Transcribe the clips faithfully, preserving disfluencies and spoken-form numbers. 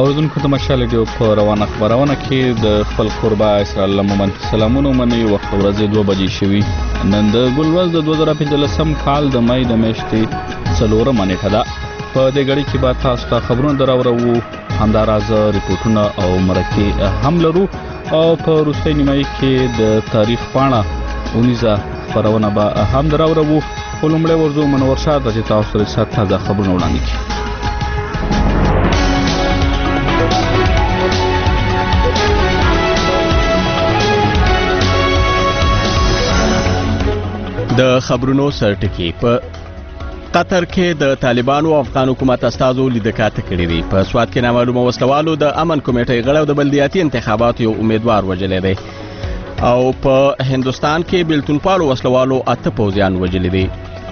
اوریدونکو د مشال ریډیو په روانه خبرونه کې د خپل قربا اسرائیل مومن سلامونه مني وخت ورځې دوه بجې شوي. نن د ګلورز د دوه زره پنځلسم کال د مې د میاشتې څلورمه نیټه ده. په دې غړي کې به تاسو ته خبرونه دراوړو، همداراز ریپورتونه او مرکې هم لرو او په وروستۍ نیمایي کې د تاریخ پاڼه اونیزه خبرونه به هم دراوړو. خو لومړی ورځو منور شاه چې تاسو سره تازه خبرونه وړاندې کړي. د خبرونو سرټکی په قطر کې د طالبانو او افغان حکومت استازو لیدکاته کړې دي. په سواد کې نامعلومه وسلوالو د امن کمیټې غړي او د بلدیاتي انتخاباتو یو امیدوار وژلې دي او په هندستان کې بلتون پالو وسلوالو اته پوځیان وژلې دي.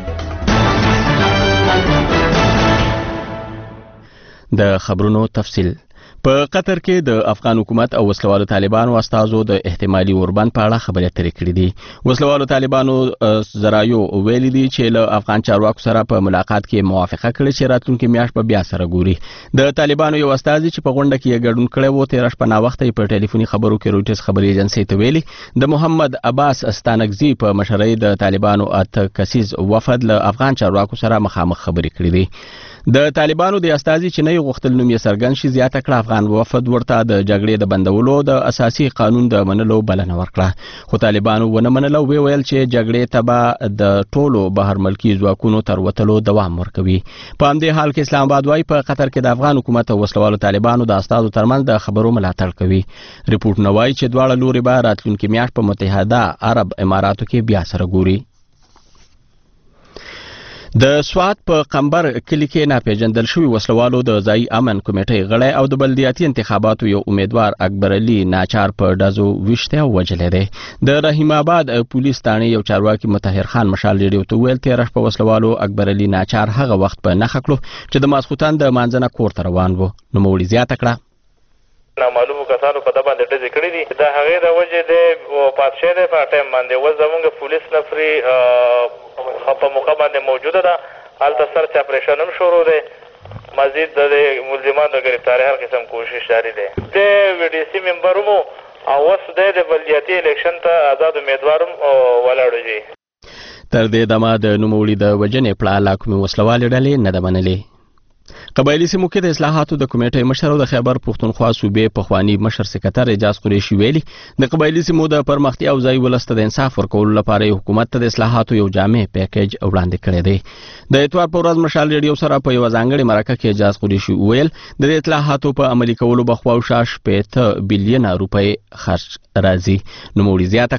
د خبرونو تفصیل په قطر کې د افغان حکومت او وسلوالو طالبانو استازو د احتمالي اوربند په اړه خبرې اترې کړې دي. وسلوالو طالبانو زرایو ویلي دي چې له افغان چارواکو سره په ملاقات کې موافقه کړې چې راتلونکي میاشت په بیا سره ګوري. د طالبانو یو استازي چې په غونډه کې ګډون کړی و تېره شپه ناوخته په ټلیفوني خبرو کې رویټرز خبري ایجنسۍ ته ویلي د محمد عباس استانکزي په مشرۍ د طالبانو اته کسیز وفد له افغان چارواکو سره مخامخ خبرې کړې دي. د طالبانو د استازي چې نه غوښتل نوم یې څرګند شي زیاته کړه افغان وفد ورته د جګړې د بندولو د اساسي قانون د منلو بلنه ورکړه، خو طالبانو ونه منله او ویل چې جګړې ته به د ټولو بهر ملکي ځواکونو تر وتلو دوام ورکوي. په همدې حال کې اسلام آباد وايي په قطر کې د افغان حکومت او وسلوالو طالبانو د استازو ترمنځ د خبرو ملاتړ کوي. ریپورټونه وايي چې دواړه لوري به راتلونکي میاشت په متحده عرب اماراتو کې بیا سره ګوري. د سواد په قمبر کلی کې ناپېژندل شوي وسلوالو د ځایي امن کمیټې غړی او د بلدیاتي انتخاباتو یو امیدوار اکبر علي ناچار په ډزو ویشته وژلی دی. د رحیم آباد پولیس تاڼې یو چارواکي مطهر خان مشال ریډیو ته ویل تېره شپه وسلوالو اکبر علي ناچار هغه وخت په نښه کړو چې د ماسخوتن د مانځنه کور ته روان و. نوموړي زیاته کړه نامعلومو کسانو په ده باندې ډزې کړي دي. د هغې د وجې دی پات شوی دی په ټایم باندې. اوس زمونږ پولیس نفري په موقع باندې موجوده ده. هلته سرچ اپریشن هم شروع دی. مزید د ملزمانو د ګرفتارۍ هر قسم کوشش جاري دی. د وی ډي سي ممبر هم او اوس دی د بلدیاتي الیکشن ته آزاد امیدوار هم ولاړ دی. تر دې دمه د نوموړي د وژنې پړه لا کومې وسلوالې ډلې نه ده منلې. قبایلي سیمو کې د اصلاحاتو د کمیټې مشر او د خیبر پښتونخوا صوبې پخواني مشر سکرټر اعجاز قریشي ویلي د قبایلي سیمو د پرمختیا او ځای ولس ته د انصاف ورکولو لپاره حکومت ته د اصلاحاتو یو جامع پیکیج وړاندې کړی دی. د اتوار په ورځ مشال ریډیو سره په یوه ځانګړې مرکه کې اعجاز قریشي وویل د دې اصلاحاتو په عملي کولو به خواوشا شپېته بیلیونه روپۍ خرچ راځي. نوموړي زیاته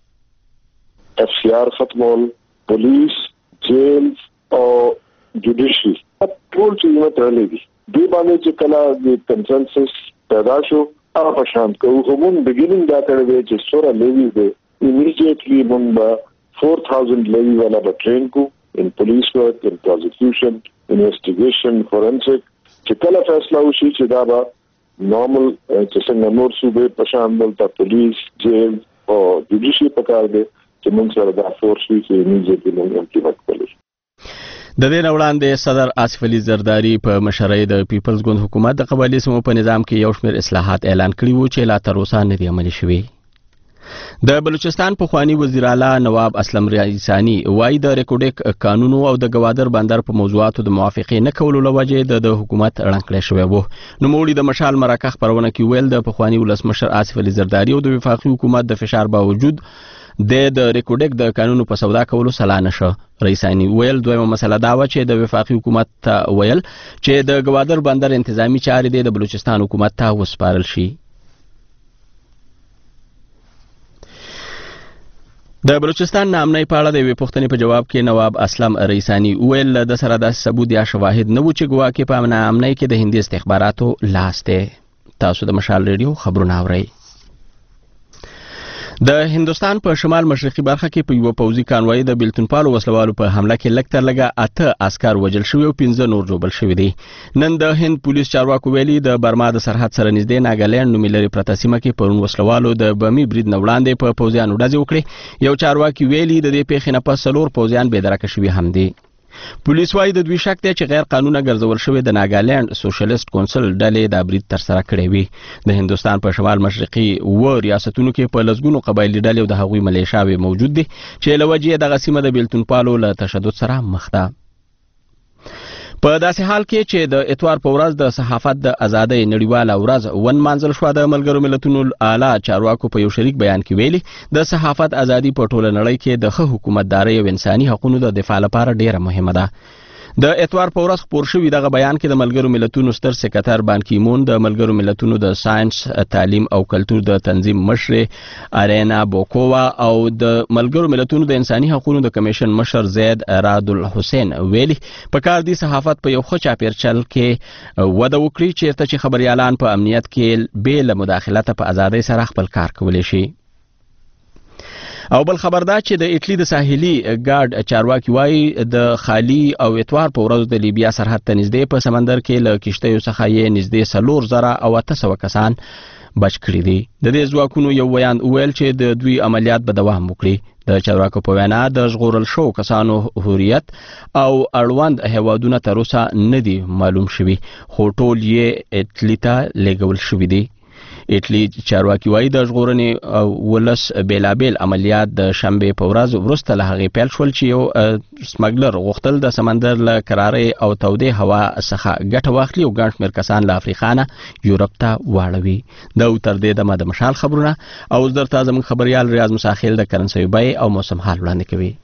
کړه اف سی آر ختمول، پولیس، جیل او جوډیشي ټول چې یو ترلې دي. دې باندې چې کله د کنسنسس پیدا شو هغه په شان کوو. خو مونږ بګیننګ دا کړی دی چې سوره لیوي دی ایمیډیټلی مونږ به four thousand لیوي والا به ټرین کو ان پولیس ورک، ان پروزیکیوشن، انویسټیګیشن، فورنسک. چې کله فیصله وشي چې دا به نارمل چې څنګه نور صوبې په شان دلته پولیس، جیل او جوډیشي پکار دی چې مونږ سره دا فورس وي چې ایمیډیټلی مونږ امپلیمنټ کړو. د دې نه وړاندې صدر آصف علي زرداري په مشرۍ د پیپلز ګوند حکومت د قبایلي سیمو په نظام کې یو شمېر اصلاحات اعلان کړي وو چې لا تر اوسه نه دي عملي شوي. د بلوچستان پخواني وزیر اعلی نواب اسلم رئیسانی وایي د ریکوډیک قانونو او د ګوادر بندر په موضوعاتو د موافقې نه کولو له وجې د حکومت ړنګ کړی شوی و. نوموړي د مشال مرکه خپرونه کې ویل د پخواني ولسمشر آصف علي زرداري او د وفاقي حکومت د فشار باوجود د د ریکوډیک د قانونو په سودا کولو سلا نشه. رئیسانی ویل دویمه مسله دا و چې د وفاقي حکومت ته ویل چې د ګوادر بندر انتظامی چارې د بلوچستان حکومت ته وسپارل شي. د بلوچستان نامنۍ په اړه د یوې پوښتنې په جواب کې نواب اسلم رئیسانی ویل د سره داسې ثبوت یا شواهد نه و چې ګواکې په نامنۍ کې د هندي استخباراتو لاس دی. تاسو د مشال ریډیو خبرونه اورئ. د هندوستان په شمال مشرقي برخه کې په یو پوځي کانوای د بلتون پالو وسلوالو په حمله کې لږ تر لږه اته عسکر وژل شوي او پنځه نور ژوبل شوي دي. نن د هند پولیس چارواکو ویلي د برما د سرحد سره نږدې ناګالینډ نومې لرې پرته سیمه کې پرون وسلوالو د بمي برید نه وړاندې په پوځیانو ډزې وکړې. یو چارواکي ویلي د دې پیښې نه پس څلور پوځیان بېدرکه شوي هم دي. پولیس وايي د دوی شک دی چې غیر قانونه ګرځول شوی د ناګالند سوشلیست کونسل ډلې دا برید ترسره کړی وي. د هندوستان په شمال مشرقي و ریاستونو کې په لسګونو قبایلي ډلې او د هغوی ملیشاوې موجود دي چې له وجې دغه سیمه د بیلتونپالو له تشدد سره مخ ده. په داسې حال کې چې د اتوار په ورځ د صحافت د ازادۍ نړیواله ورځ ونمانځل شوه، د ملګرو ملتونو اعلی چارواکو په یو شریک بیان کې ویلي د صحافت ازادي په ټوله نړۍ کې د ښه حکومتدارۍ او انساني حقوقو د دفاع لپاره ډیره مهمه ده. د اتوار په ورځ خپور شوي دغه بیان کې د ملګرو ملتونو ستر سکرتر بان کی مون، د ملګرو ملتونو د ساينس، تعلیم او کلتور د تنظیم مشر ارینا بوکووا او د ملګرو ملتونو د انساني حقوقو د کمیشن مشر زید راد الحسین ویلي په کار دي صحافت په یو ښه چاپیرچل کې وده وکړي چیرته چې خبريالان په امنیت کې بې له مداخلت په ازادۍ سره خپل کار کولی شي. او بل خبر دا چې د ایټلی د ساحلي ګارد چارواکي وایي د خالی او اتوار په ورځ د لیبیا سرحد ته نږدې په سمندر کې له کشتیو څخه یې نږدې څلور زره او اته سوه کسان بچ کړي دي. د دې ځواکونو یو ویان وویل چې د دوی عملیات به دوام وکړي. د چارواکو په وینا د ژغورل شوو کسانو هویت او اړوند هیوادونه تر اوسه نه دي معلوم شوي، خو ټول یې ایټلی ته لیږل شوي دي. ایټلی چارواکي وایي د ژغورنې ولس بیلابیل عملیات د شنبې په ورځ وروسته له هغې پیل شول چې یو سمګلر غوښتل د سمندر له کرارۍ او تودې هوا څخه ګټه واخلي او ګڼ شمېر کسان له افریقا نه یورپ ته واړوي. دا تر دې دمه د مشال خبرونه او اوس درته زموږ خبریال ریاض مساخیل د کرنسۍ بیې او موسم حال وړاندې کوي.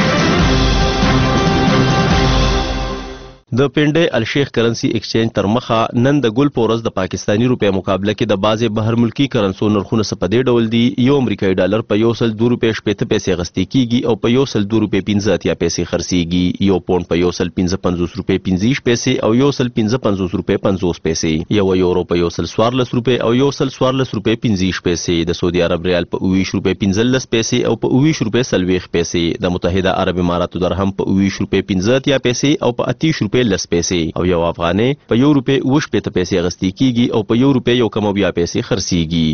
د پنډۍ الشیخ کرنسي ایکسچینج تر مخه نن د ګل په ورځ د پاکستاني روپۍ مقابله کې د بعضې بهر ملکي کرنسو نرخونه څه په دې ډول دي: یو امریکایي ډالر په یو سل دوه روپۍ شپېته پیسې اخیستل کېږي او په یو سل دوه روپۍ پنځه اتیا پیسې خرڅېږي. یو پونډ په یو سل پنځه پنځوس روپۍ پنځه پیسې او یو سل پنځه پنځوس روپۍ پنځوس پیسې. یو یورو په یو سل څوارلس روپۍ او یو سل څوارلس روپۍ پنځه پیسې. د سعودي عرب ریال په اووه ویشت روپۍ پنځلس پیسې او په اووه ویشت روپۍ څلوېښت پیسې. د متحده عرب اماراتو درهم په اووه ویشت روپۍ پنځه اتیا پیسې او په اته ویشت روپۍ لس پیسې. او یو افغانۍ په یو روپۍ اووه شپېته پیسې اخیستل کېږي او په یو روپۍ یو کم اویا پیسې خرڅېږي.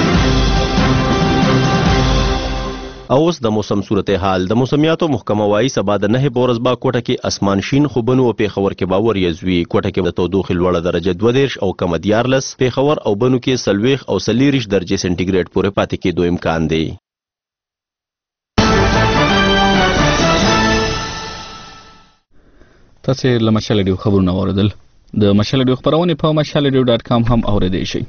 او اوس د موسم صورتحال. د موسمیاتو محکمه وایي سبا د نهې په ورځ به کوټه کې اسمان شین خو بنو او پېښور کې به وریځ وي. کوټه کې د تودوخې لوړه درجه دوه دېرش او کمه دیارلس، پېښور او بنو کې څلوېښت او څلېرویشت درجې سنټیګریډ پورې پاتې کېدو امکان دی. تاسې له مشال ریډیو خبرونه واورېدل. د مشال ریډیو خپرونې په مشال ریډیو ډاټ کام هم اورېدی شئ.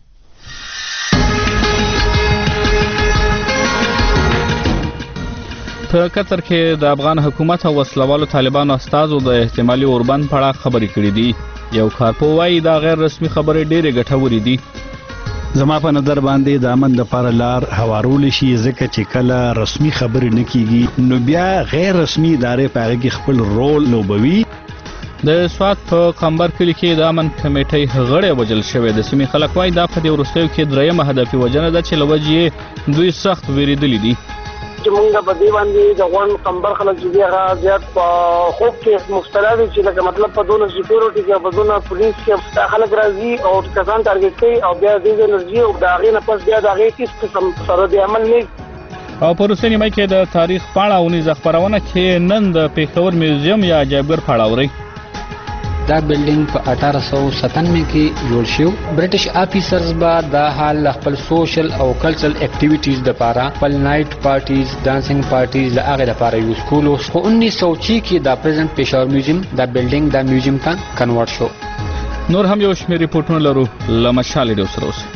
په قطر کې د افغان حکومت او وسلوالو طالبانو استازو د احتمالي اوربند په اړه خبرې کړې دي. یو کارپو وایي دا غیر رسمي خبرې ډېرې ګټورې دي. زما په نظر باندې د امن لپاره لار هوارول شي، ځکه چې کله رسمي خبرې نه کیږي نو بیا غیر رسمي ادارې په هغه کې خپل رول لوبوي. د سوات په قمبر کلي کې د امن کمیټۍ غړی وژل شوی. د سیمې خلک وایي دا په دې وروستیو کې درېیمه هدفي وژنه ده چې له وجې دوی سخت ویرېدلي دي. چې مونږ په دې باندې د غون قمبر خلک چې هغه زیات په خوب کې مبتلا دي، چې لکه مطلب په دونه سکیورټي کې په دونه پولیس کې دا خلک راځي او کسان ټارګټ کوي او بیا د انرژي او د هغې نه پس بیا د هغې هېڅ قسم سره د عمل نه. او په روسي نیمه کې د تاریخ په اړه اونیزه خپرونه کې نن د پېښور میوزیم یا عجایبګر په اړه اورئ. دا بلډینګ په اٹھارہ سو ستانوے کې جوړ شو. برټش آفیسرز به دا حال خپل سوشل او کلچرل اکټیویټیز د لپاره خپل نایټ پارټیز، ډانسینګ پارټیز له هغه لپاره یوز کولو. خو انیس سو چھ کې دا پریزنٹ پېښور میوزیم دا بلډینګ دا میوزیم ته کنورټ شو. نور هم یو شمېر ریپورټونه لرو. له مشال ریډیو سره اوسئ.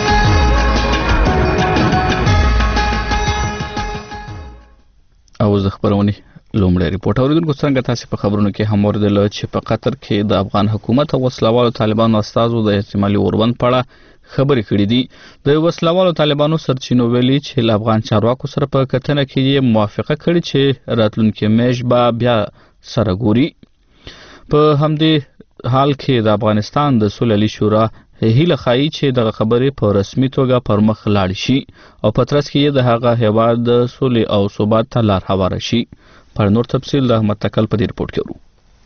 او زه خبرونې لومړی ریپورټ اوریدونکو څنګه تاسې په خبرونو کې هم اوریدل چې په قطر کې د افغان حکومت او وسلوالو طالبانو استازو د احتمالي اوربند په اړه خبرې کړې دي. د وسلوالو طالبانو سرچینو ویلي چې له افغان چارواکو سره په کتنه کې یې موافقه کړې چې راتلونکي میاشت به بیا سره ګوري. په همدې حال کې د افغانستان د صلحي شورا هیله ښایي چې دغه خبرې په رسمي توګه پر مخ لاړې شي او په ترڅ کې د هغه هیواد د صلح او ثبات ته لار هواره شي. پر نور تفصیل د احمد تکل په دې ریپورت کې ورو.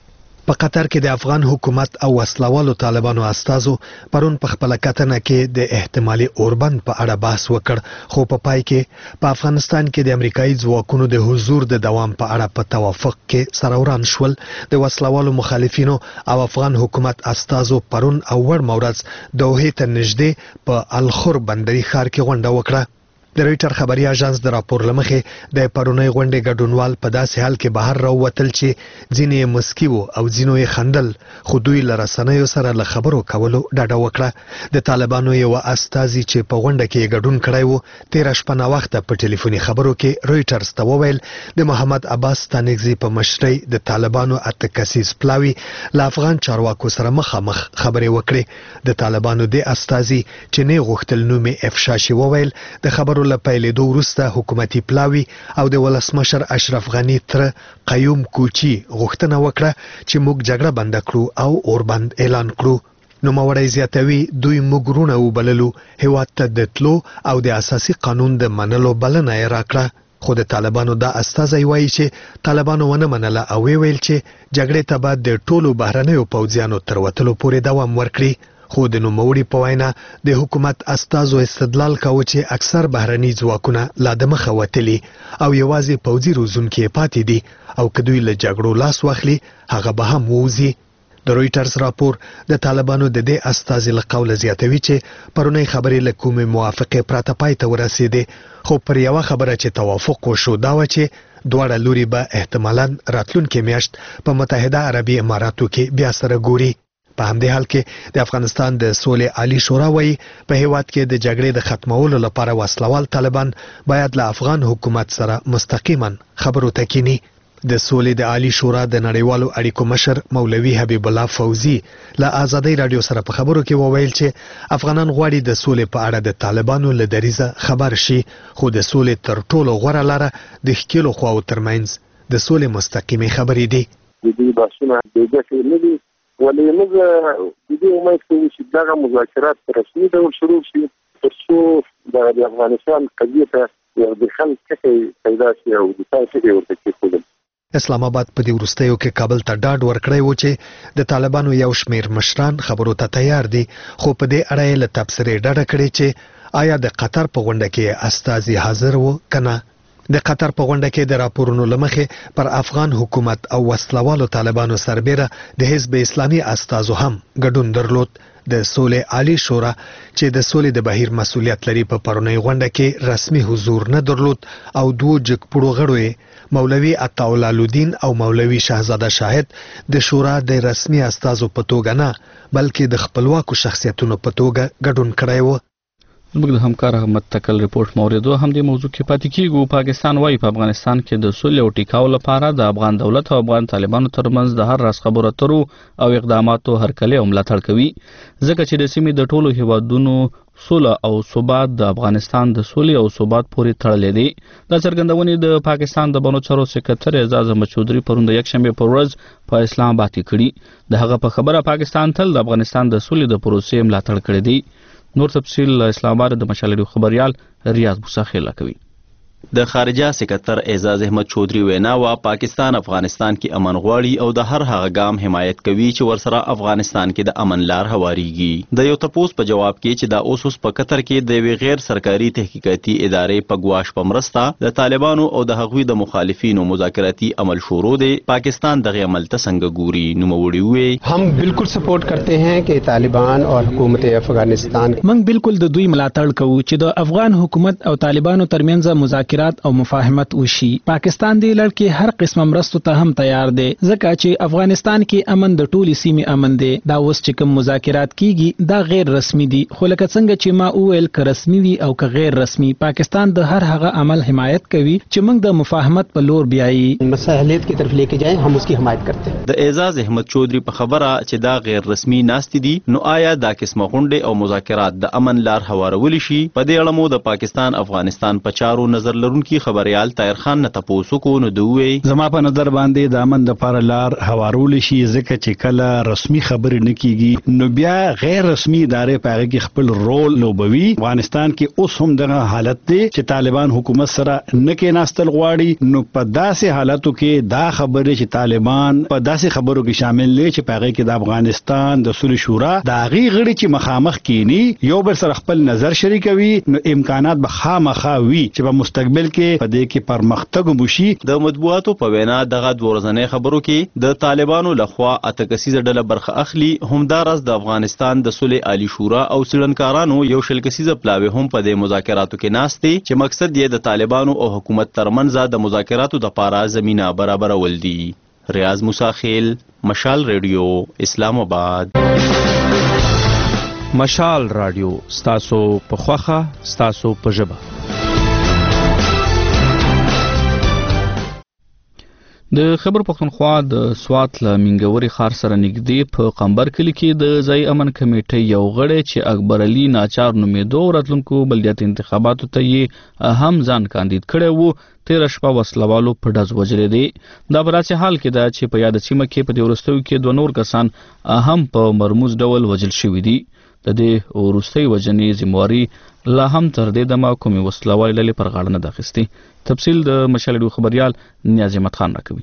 په قطر کې د افغان حکومت او وسلوالو طالبانو استازو پرون په خپل کتنه کې د احتمالي اوربند په اړه بحث وکړ، خو په پای کې په افغانستان کې د امریکایي ځواکونو د حضور د دوام په اړه په توافق کې سروران شول. د وسلوالو مخالفینو او افغان حکومت استازو پرون او ور مورز دوحې ته نږدې په الخور بندري ښار کې غونډه وکړه. د رويټر خبري اژانس د راپور لمخې د پرونی غونډې ګډونوال په داسې حال کې بهر راووتل چې ځینې یې مسکی وو او ځینو یې خندل، خو دوی له رسنیو سره له خبرو کولو ډډه وکړه. د طالبانو یو استازي چې په غونډه کې ګډون کړی وو تیره شپه ناوخته په ټلیفوني خبرو کې رويټرز ته وویل د محمد عباس ستانکزي په مشرۍ د طالبانو اته کسیز پلاوي له افغان چارواکو سره مخامخ خبرې وکړې. د طالبانو د استازي چې نه غوښتل نوم یې افشا شي وویل د خبرو له پیلېدو وروسته حکومتي پلاوي او د ولسمشر اشرف غني تر قیوم کوچی غوښتنه وکړه چې موږ جګړه بند کړو او اوربند اعلان کړو. نوموړی زیاتوي دوی موږ رونه وبللو، هیواد ته د تلو او د اساسي قانون د منلو بلنه یې راکړه. خو د طالبانو دا استازی وایي چې طالبانو ونه منله او ویل چې جګړې ته به د ټولو بهرنیو پوځیانو تر وتلو پورې دوام ورکړي. خو د نوموړي په وینا د حکومت استازو استدلال کاوه چې اکثر بهرني ځواکونه لا د مخه وتلي او یوازې پوځي روزونکي پاتې دي او که دوی له جګړو لاس واخلي هغه به هم ووځي. د رويټرز راپور د طالبانو د دې استازي له قوله زیاتوي چې پرونی خبرې له کومې موافقې پرته پای ته ورسېدې، خو پر یوه خبره چې توافق وشو دا و چې دواړه لوري به احتمالاً راتلونکې میاشت په متحده عربي اماراتو کې بیا سره ګوري. په همدې حال کې د افغانستان د سولې عالی شورا وایي په هیواد کې د جګړې د ختمولو لپاره وسلوال طالبان باید له افغان حکومت سره مستقیما خبرو ته کینی. د سولې د عالی شورا د نړیوالو اړیکو مشر مولوي حبیب الله فوزي له آزادۍ رادیو سره په خبرو کې وویل چې افغانان غواړي د سولې په اړه د طالبانو له دریزه خبر شي، خو د سولې تر ټولو غوره لاره د ښکېلو خواو ترمنځ د سولې مستقیمې خبرې دي. د دې بحثونه د ګټې نه دي، ولې موږ د دې امید کوو چې دغه مذاکرات په رسمي ډول شروع شي تر څو د افغانستان قضیې ته یو د خل کښې پیدا شي او د تاسو ورته کېښودل. اسلام آباد په دې وروستیو کې کابل ته ډاډ ورکړی و چې د طالبانو یو شمیر مشران خبرو ته تیار دي، خو په دې اړه یې له تبصرې ډډه کړې چې آیا د قطر په غونډه کې استازي حاضر و که نه. د قطر په غونډه کې د راپورونو لمخې پر افغان حکومت او وسلوالو طالبانو سربیره د حزب اسلامي استازو هم ګډون درلود. د سولې عالی شورا چې د سولې د بهیر مسؤلیت لري په پرونی غونډه کې رسمي حضور نه درلود او دوه جګپړو غړو یې مولوي عطاءالله الدین او مولوي شهزاده شاهد د شورا د رسمي استازو په توګه نه بلکې د خپلواکو شخصیتونو په توګه ګډون کړی و. زموږ د همکار احمد تکل ریپورت موریدو هم د موضوع کې پاتې کیږو. پاکستان وايي په افغانستان کې د سولې او ټیکاو لپاره د افغان دولت او افغان طالبانو ترمنځ د هر راز خبرو اترو او اقداماتو هرکلی او ملاتړ کوي، ځکه چې د سیمې د ټولو هیوادونو سوله او ثبات د افغانستان د سولې او ثبات پورې تړلې دي. دا څرګندونې د پاکستان د بنو چارو سکرټر اعزاز احمد چودھری پرون د یکشنبه پر ورځ په اسلام آباد کې کړي. د هغه په خبره پاکستان تل د افغانستان د سولې د پروسې ملاتړ کړی دی. نور تفصیل اسلام آباد د مشال ریو خبريال ریاض موسی کوي. د خارجه سکرټر اعزاز احمد چودھری وینا وا پاکستان افغانستان کې امن غواړي او د هر هغه ګام حمایت کوي چې ورسره افغانستان کې د امن لار هواریږي. د یو تپوس په جواب کې چې د اوسوس په قطر کې د وی غیر سرکاري تحقیقاتي ادارې په ګواښ په مرسته د طالبانو او د هغوی د مخالفینو مذاکراتي عمل شروع دی، پاکستان دغه عمل ته څنګه ګوري. نوموړي وی هم بالکل سپورټ کرتے ہیں کہ طالبان اور حکومت افغانستان موږ بالکل د دوی ملاتړ کوو چې د افغان حکومت او طالبانو ترمنځ مذاکرات او مفاهمت وشي. پاکستان دی لړ کې هر قسم مرستو ته هم تیار دی، ځکه چې افغانستان کې امن د ټولي سیمې امن دی. دا اوس چې کوم مذاکرات کیږي دا غیر رسمي دي، خو لکه څنګه چې ما وویل که رسمي وي او که غیر رسمي، پاکستان د هر هغه عمل حمایت کوي چې موږ د مفاهمت په لور بیایي، مصالحت کی طرف لیکے جائیں، هم اس کی حمایت کرتے ہیں. د اعزاز احمد چودھری په خبره چې دا غیر رسمي ناستې دي، نو آیا دا قسمه غونډې او مذاکرات د امن لار هوارولی شي؟ په دې اړه مو د پاکستان افغانستان په چارو نظر لرونکي خبريال طاهر خان نه تاسو کو نو دوی زما په نظر باندې د امن د لپاره لار هوارول شي ځکه چې کله رسمي خبرې نه کیږي نو بیا غیر رسمي ادارې په هغه کې خپل رول لوبوي. افغانستان کې اوس هم دغه حالت دی چې طالبان حکومت سره نه کې ناستل غواړي نو په داسې حالاتو کې دا خبرې چې طالبان په داسې خبرو کې شامل دي چې په هغه کې د افغانستان د صلح شورا د هغې غړي چې مخامخ کینی یو بل سره خپل نظر شریکوي نو امکانات به خامخا وي چې په مستقبل کې په دې کې پرمختګ وشي. د مطبوعاتو په وینا دغه دوه ورځنۍ خبرو کې د طالبانو لخوا اته کسیزه ډله برخه اخلي. همدارس د افغانستان د صلح عالی شورا او څېړنکارانو یو شل کسیزه پلاوی هم په دې مذاکراتو کې ناست دي چې مقصد یې د طالبانو او حکومت ترمنځ د مذاکراتو د پاره زمينه برابرول دي. ریاض موسی خیل، مشال ریډیو، اسلام آباد. مشال رادیو ستاسو په خوخه ستاسو په ژبه. د خبر پښتونخوا د سوات له منګوري خار سره نږدې په قمبر کلی کې د ځای امن کمیټې یو غړی چې اکبر علي ناچار نومېدو راتلونکو بلدیاتي انتخاباتو ته یې هم ځان کاندید کړی وو تیره شپه وسلوالو په ډز وژلی دی. دا په داسې حال کې ده چې په یاده سیمه کې په دې وروستیو کې دوه نور کسان هم په مرموز ډول وژل شوي دي. د دې وروستۍ وژنې ذمواري لا هم تر دې دمه کومې وسلوالې ډلې پر غاړه نه ده اخیستې. تفصیل د مشال ریډیو خبریال نیاز احمد خان راکوي.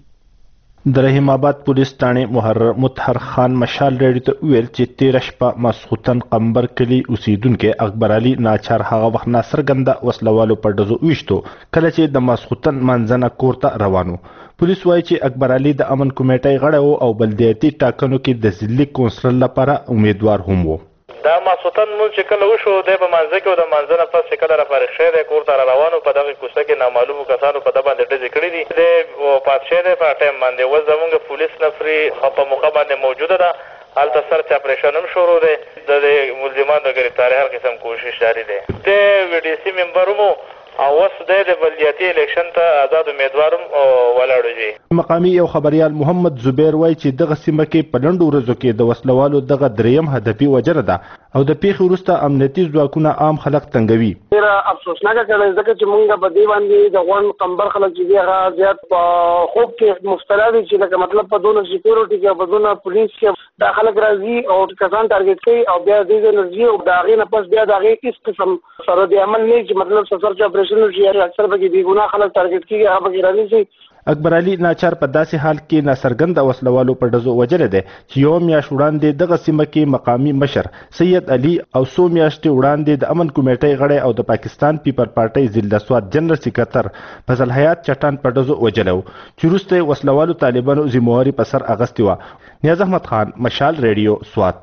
د رحیم آباد پولیس ټاڼې محرر مطهر خان مشال ریډیو ته وویل چې تیره شپه ماسخوتن قمبر کلي اوسیدونکي اکبر علي ناچار هغه وخت ناڅرګنده وسلوالو په ډزو ویشتو کله چې د ماسخوتن منځنه کور ته روان و. پولیس وایي چې اکبر علي د امن کمیټې غړی و او بلدیاتي ټاکنو کې د ضلعي کونسلر لپاره امیدوار هم و. دا ماسوتن مونږ چې کله وشو دی په منځه کې او د منځه نه پس چې کله را فارغ شوی دی کور ته را روانو په دغې کوڅه کې نامعلومو کسانو په ده باندې ډزې کړي دي. دی پات شوی دی په ټایم باندې اوس زمونږ پولیس نفري په موقع باندې موجوده ده. هلته سرچ اپریشن هم شروع دی. د دې ملزمانو د ګرفتارۍ هر قسم کوشش جاري دی. دی وی ډي سي ممبر هم او اوس دی د بلدیاتي الیکشن ته آزاد امیدوار هم ولاړ دی. مقامي یو خبریال محمد زبیر وایي چې دغه سیمه کې په لنډو ورځو کې د وسلوالو دغه دریم هدفي وجره ده او د پیښې وروسته امنیتي ځواکونه عام خلک تنګوي. ډېره افسوسناکه کړی ځکه چې موږ په دې باندې د غون قمبر خلک چې دي هغه زیات په خوب کې مبتلا دي چې لکه مطلب په دونه سکیورټي کې په دونه پولیس کې دا خلک راځي او کسان ټارګېټ کوي او بیا دې انرژي او د هغې نه پس بیا د هغې هېڅ قسم سره د عمل نه چې مطلب سرچ اپریشن وشي اکثر پکې بې ګناه خلک ټارګېټ کېږي هغه پکې رانیسي. اکبر علي ناچار په داسې حال کې ناڅرګنده وسلوالو په ډزو وژلی دی چې یوه میاشت وړاندې دغه سیمه کې مقامي مشر سید علي او څو میاشتې وړاندې د امن کمیټۍ غړی او د پاکستان پیپل پارټۍ ضلع سوات جنرال سکرټر فضل حیات چټان په ډزو وژلی و چې وروسته یې وسلوالو طالبانو ذمواري په سر اخیستې وه. نیاز احمد خان، مشال ریډیو، سوات.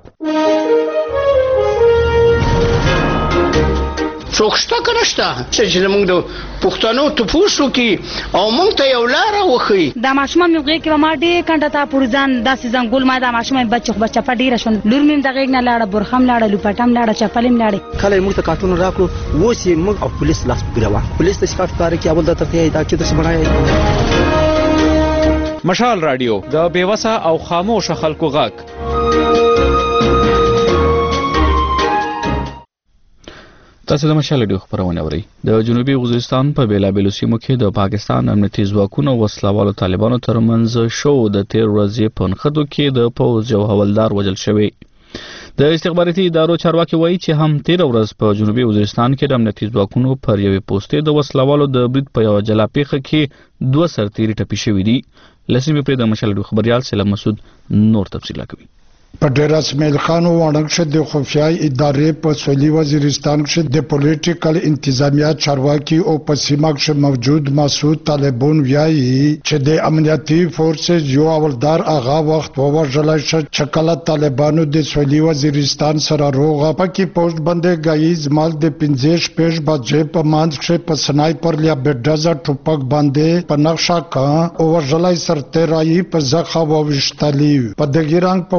څوک شته که نشته چې زموږ د پښتنو تپوس وکړي او موږ ته یو لاره وښیي. دا ماشومان مې غېږ کې به ما ډېر کنډه ته پورې ځان داسې ځنګول ما دا ماشومان مې بچ خو چپه ډېره شوه لور مې هم د غېږ نه لاړه برخه هم لاړه لوپټه هم لاړه چپلې هم لاړې. کله یې موږ ته کارټونه راکړو اوس یې موږ او پولیس لاس ګیروه پولیس د سکاټ کار کې اول د ترتیب دا چې د سمړای. مشال رادیو د بیوسه او خاموش خلکو غږ. تاسو د مشال ریډیو خبرونه اورئ. د جنوبي وزیرستان په بیلابیلو سیمو کې د پاکستان امنیتي ځواکونو وسلوالو طالبانو ترمنځ شو د تیر ورځې په نښتو کې د پوځ یو حوالدار وژل شوی. د استخباراتي ادارو چارواکي وایي چې هم تیر ورځ په جنوبي وزیرستان کې د امنیتي ځواکونو پر یوې پوستې د وسلوالو د برید په یوه جلا پیښه کې دوه سرتیري ټپي شوي دي. له سیمې پرې د مشال ریډیو خبریال سلام مسعود نور تفصیل کوي. په ډیر اسماعیل خان وانکشه د خفیه ادارې په سویلي وزیرستان کې د پولیټیکل انتظامیه چارواکي او په سیمه کې موجود مسعود طالبون ویایي چې د امنیتي فورسز یو اولدار هغه وخت ووژل شو چې کله طالبانو د سویلي وزیرستان سره روغه پکې پوسټ باندې غایز مال د پنځه شپږ بجې په مانځ کې په سنایپر لیا بډزا ټوپک باندې په نقشه کا او وژلای سرتیرای په ځخه ووشتلی په دګیرنګ په وانکشه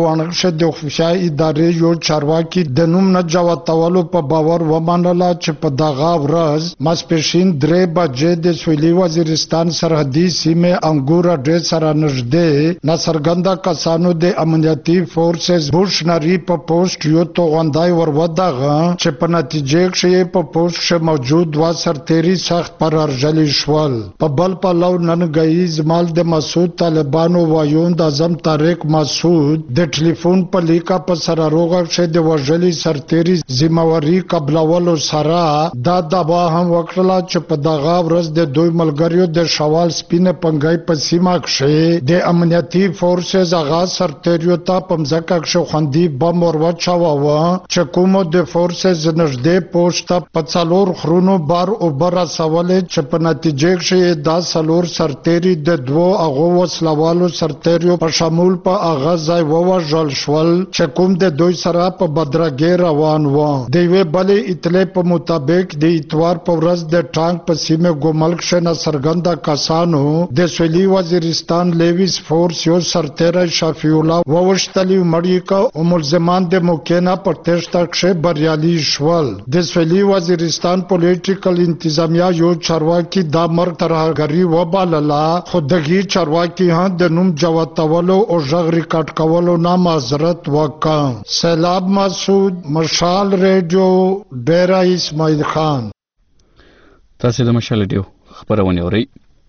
شد خفیه ادارې یو چارواکي د نوم نه جواتولو په باور ومنله چې په دغه ورځ ماسپښین درې بجې د سویلي وزیرستان سرحدي سیمې انګور اډې سره نږدې ناڅرګنده کسانو د امنیتي فورسز بوشنری په پوسټ یو توغندای ورودغه چې په نتیجه کې په پوسټ کې موجود و سرتيري سخت پر ارجلی شول. په بل پلو ننګي زمال د مسعود طالبانو وایوند اعظم طارق مسعود د ټلیفون په لیکه په سره روغه شه د وژلي سرتيري ذمہواری قبلولو سره دا دبا هم وکړه چې په دغه ورځ د دوی ملګریو د شوال سپینه پنګای په سیمه کې د امنیتي فورسز هغه سرتيریو ته پمځکه کې خوندي بم ور وچاوه چې کومو د فورسز نږدې پوسټه په څلور خرونو بار او بر سوالې چې په نتیجه کې دا څلور سرتيري د دوه هغه وسلوالو سرتيریو په شمول په هغه ځای ووژل شول چې کوم د دوی سره په بدرګي روان و. د یوې بلې اطلاع په مطابق د اتوار په ورځ د ټانک په سیمه ګوملک شنه سرګنده کسانو د سویلي وزیرستان لیویس فورس یو سرتيري شفیع الله ووشتلی مړی کا او ملزمان د موکینا په تشتا کې بریالي شول. د سویلي وزیرستان پولیټیکل انتظامیه یو چارواکي دا مرګ ترهګری وبالله خو دغه چارواکي هم د نوم جواتولو او ژغ ریکارډ کولو نه معذرت وکړ. سیلاب مسعود مشال ریډیو ډیرا اسماعیل خان. تاسو د مشال ریډیو خبرونه اورئ.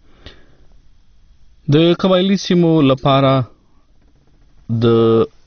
د قبایلی سیمو لپاره د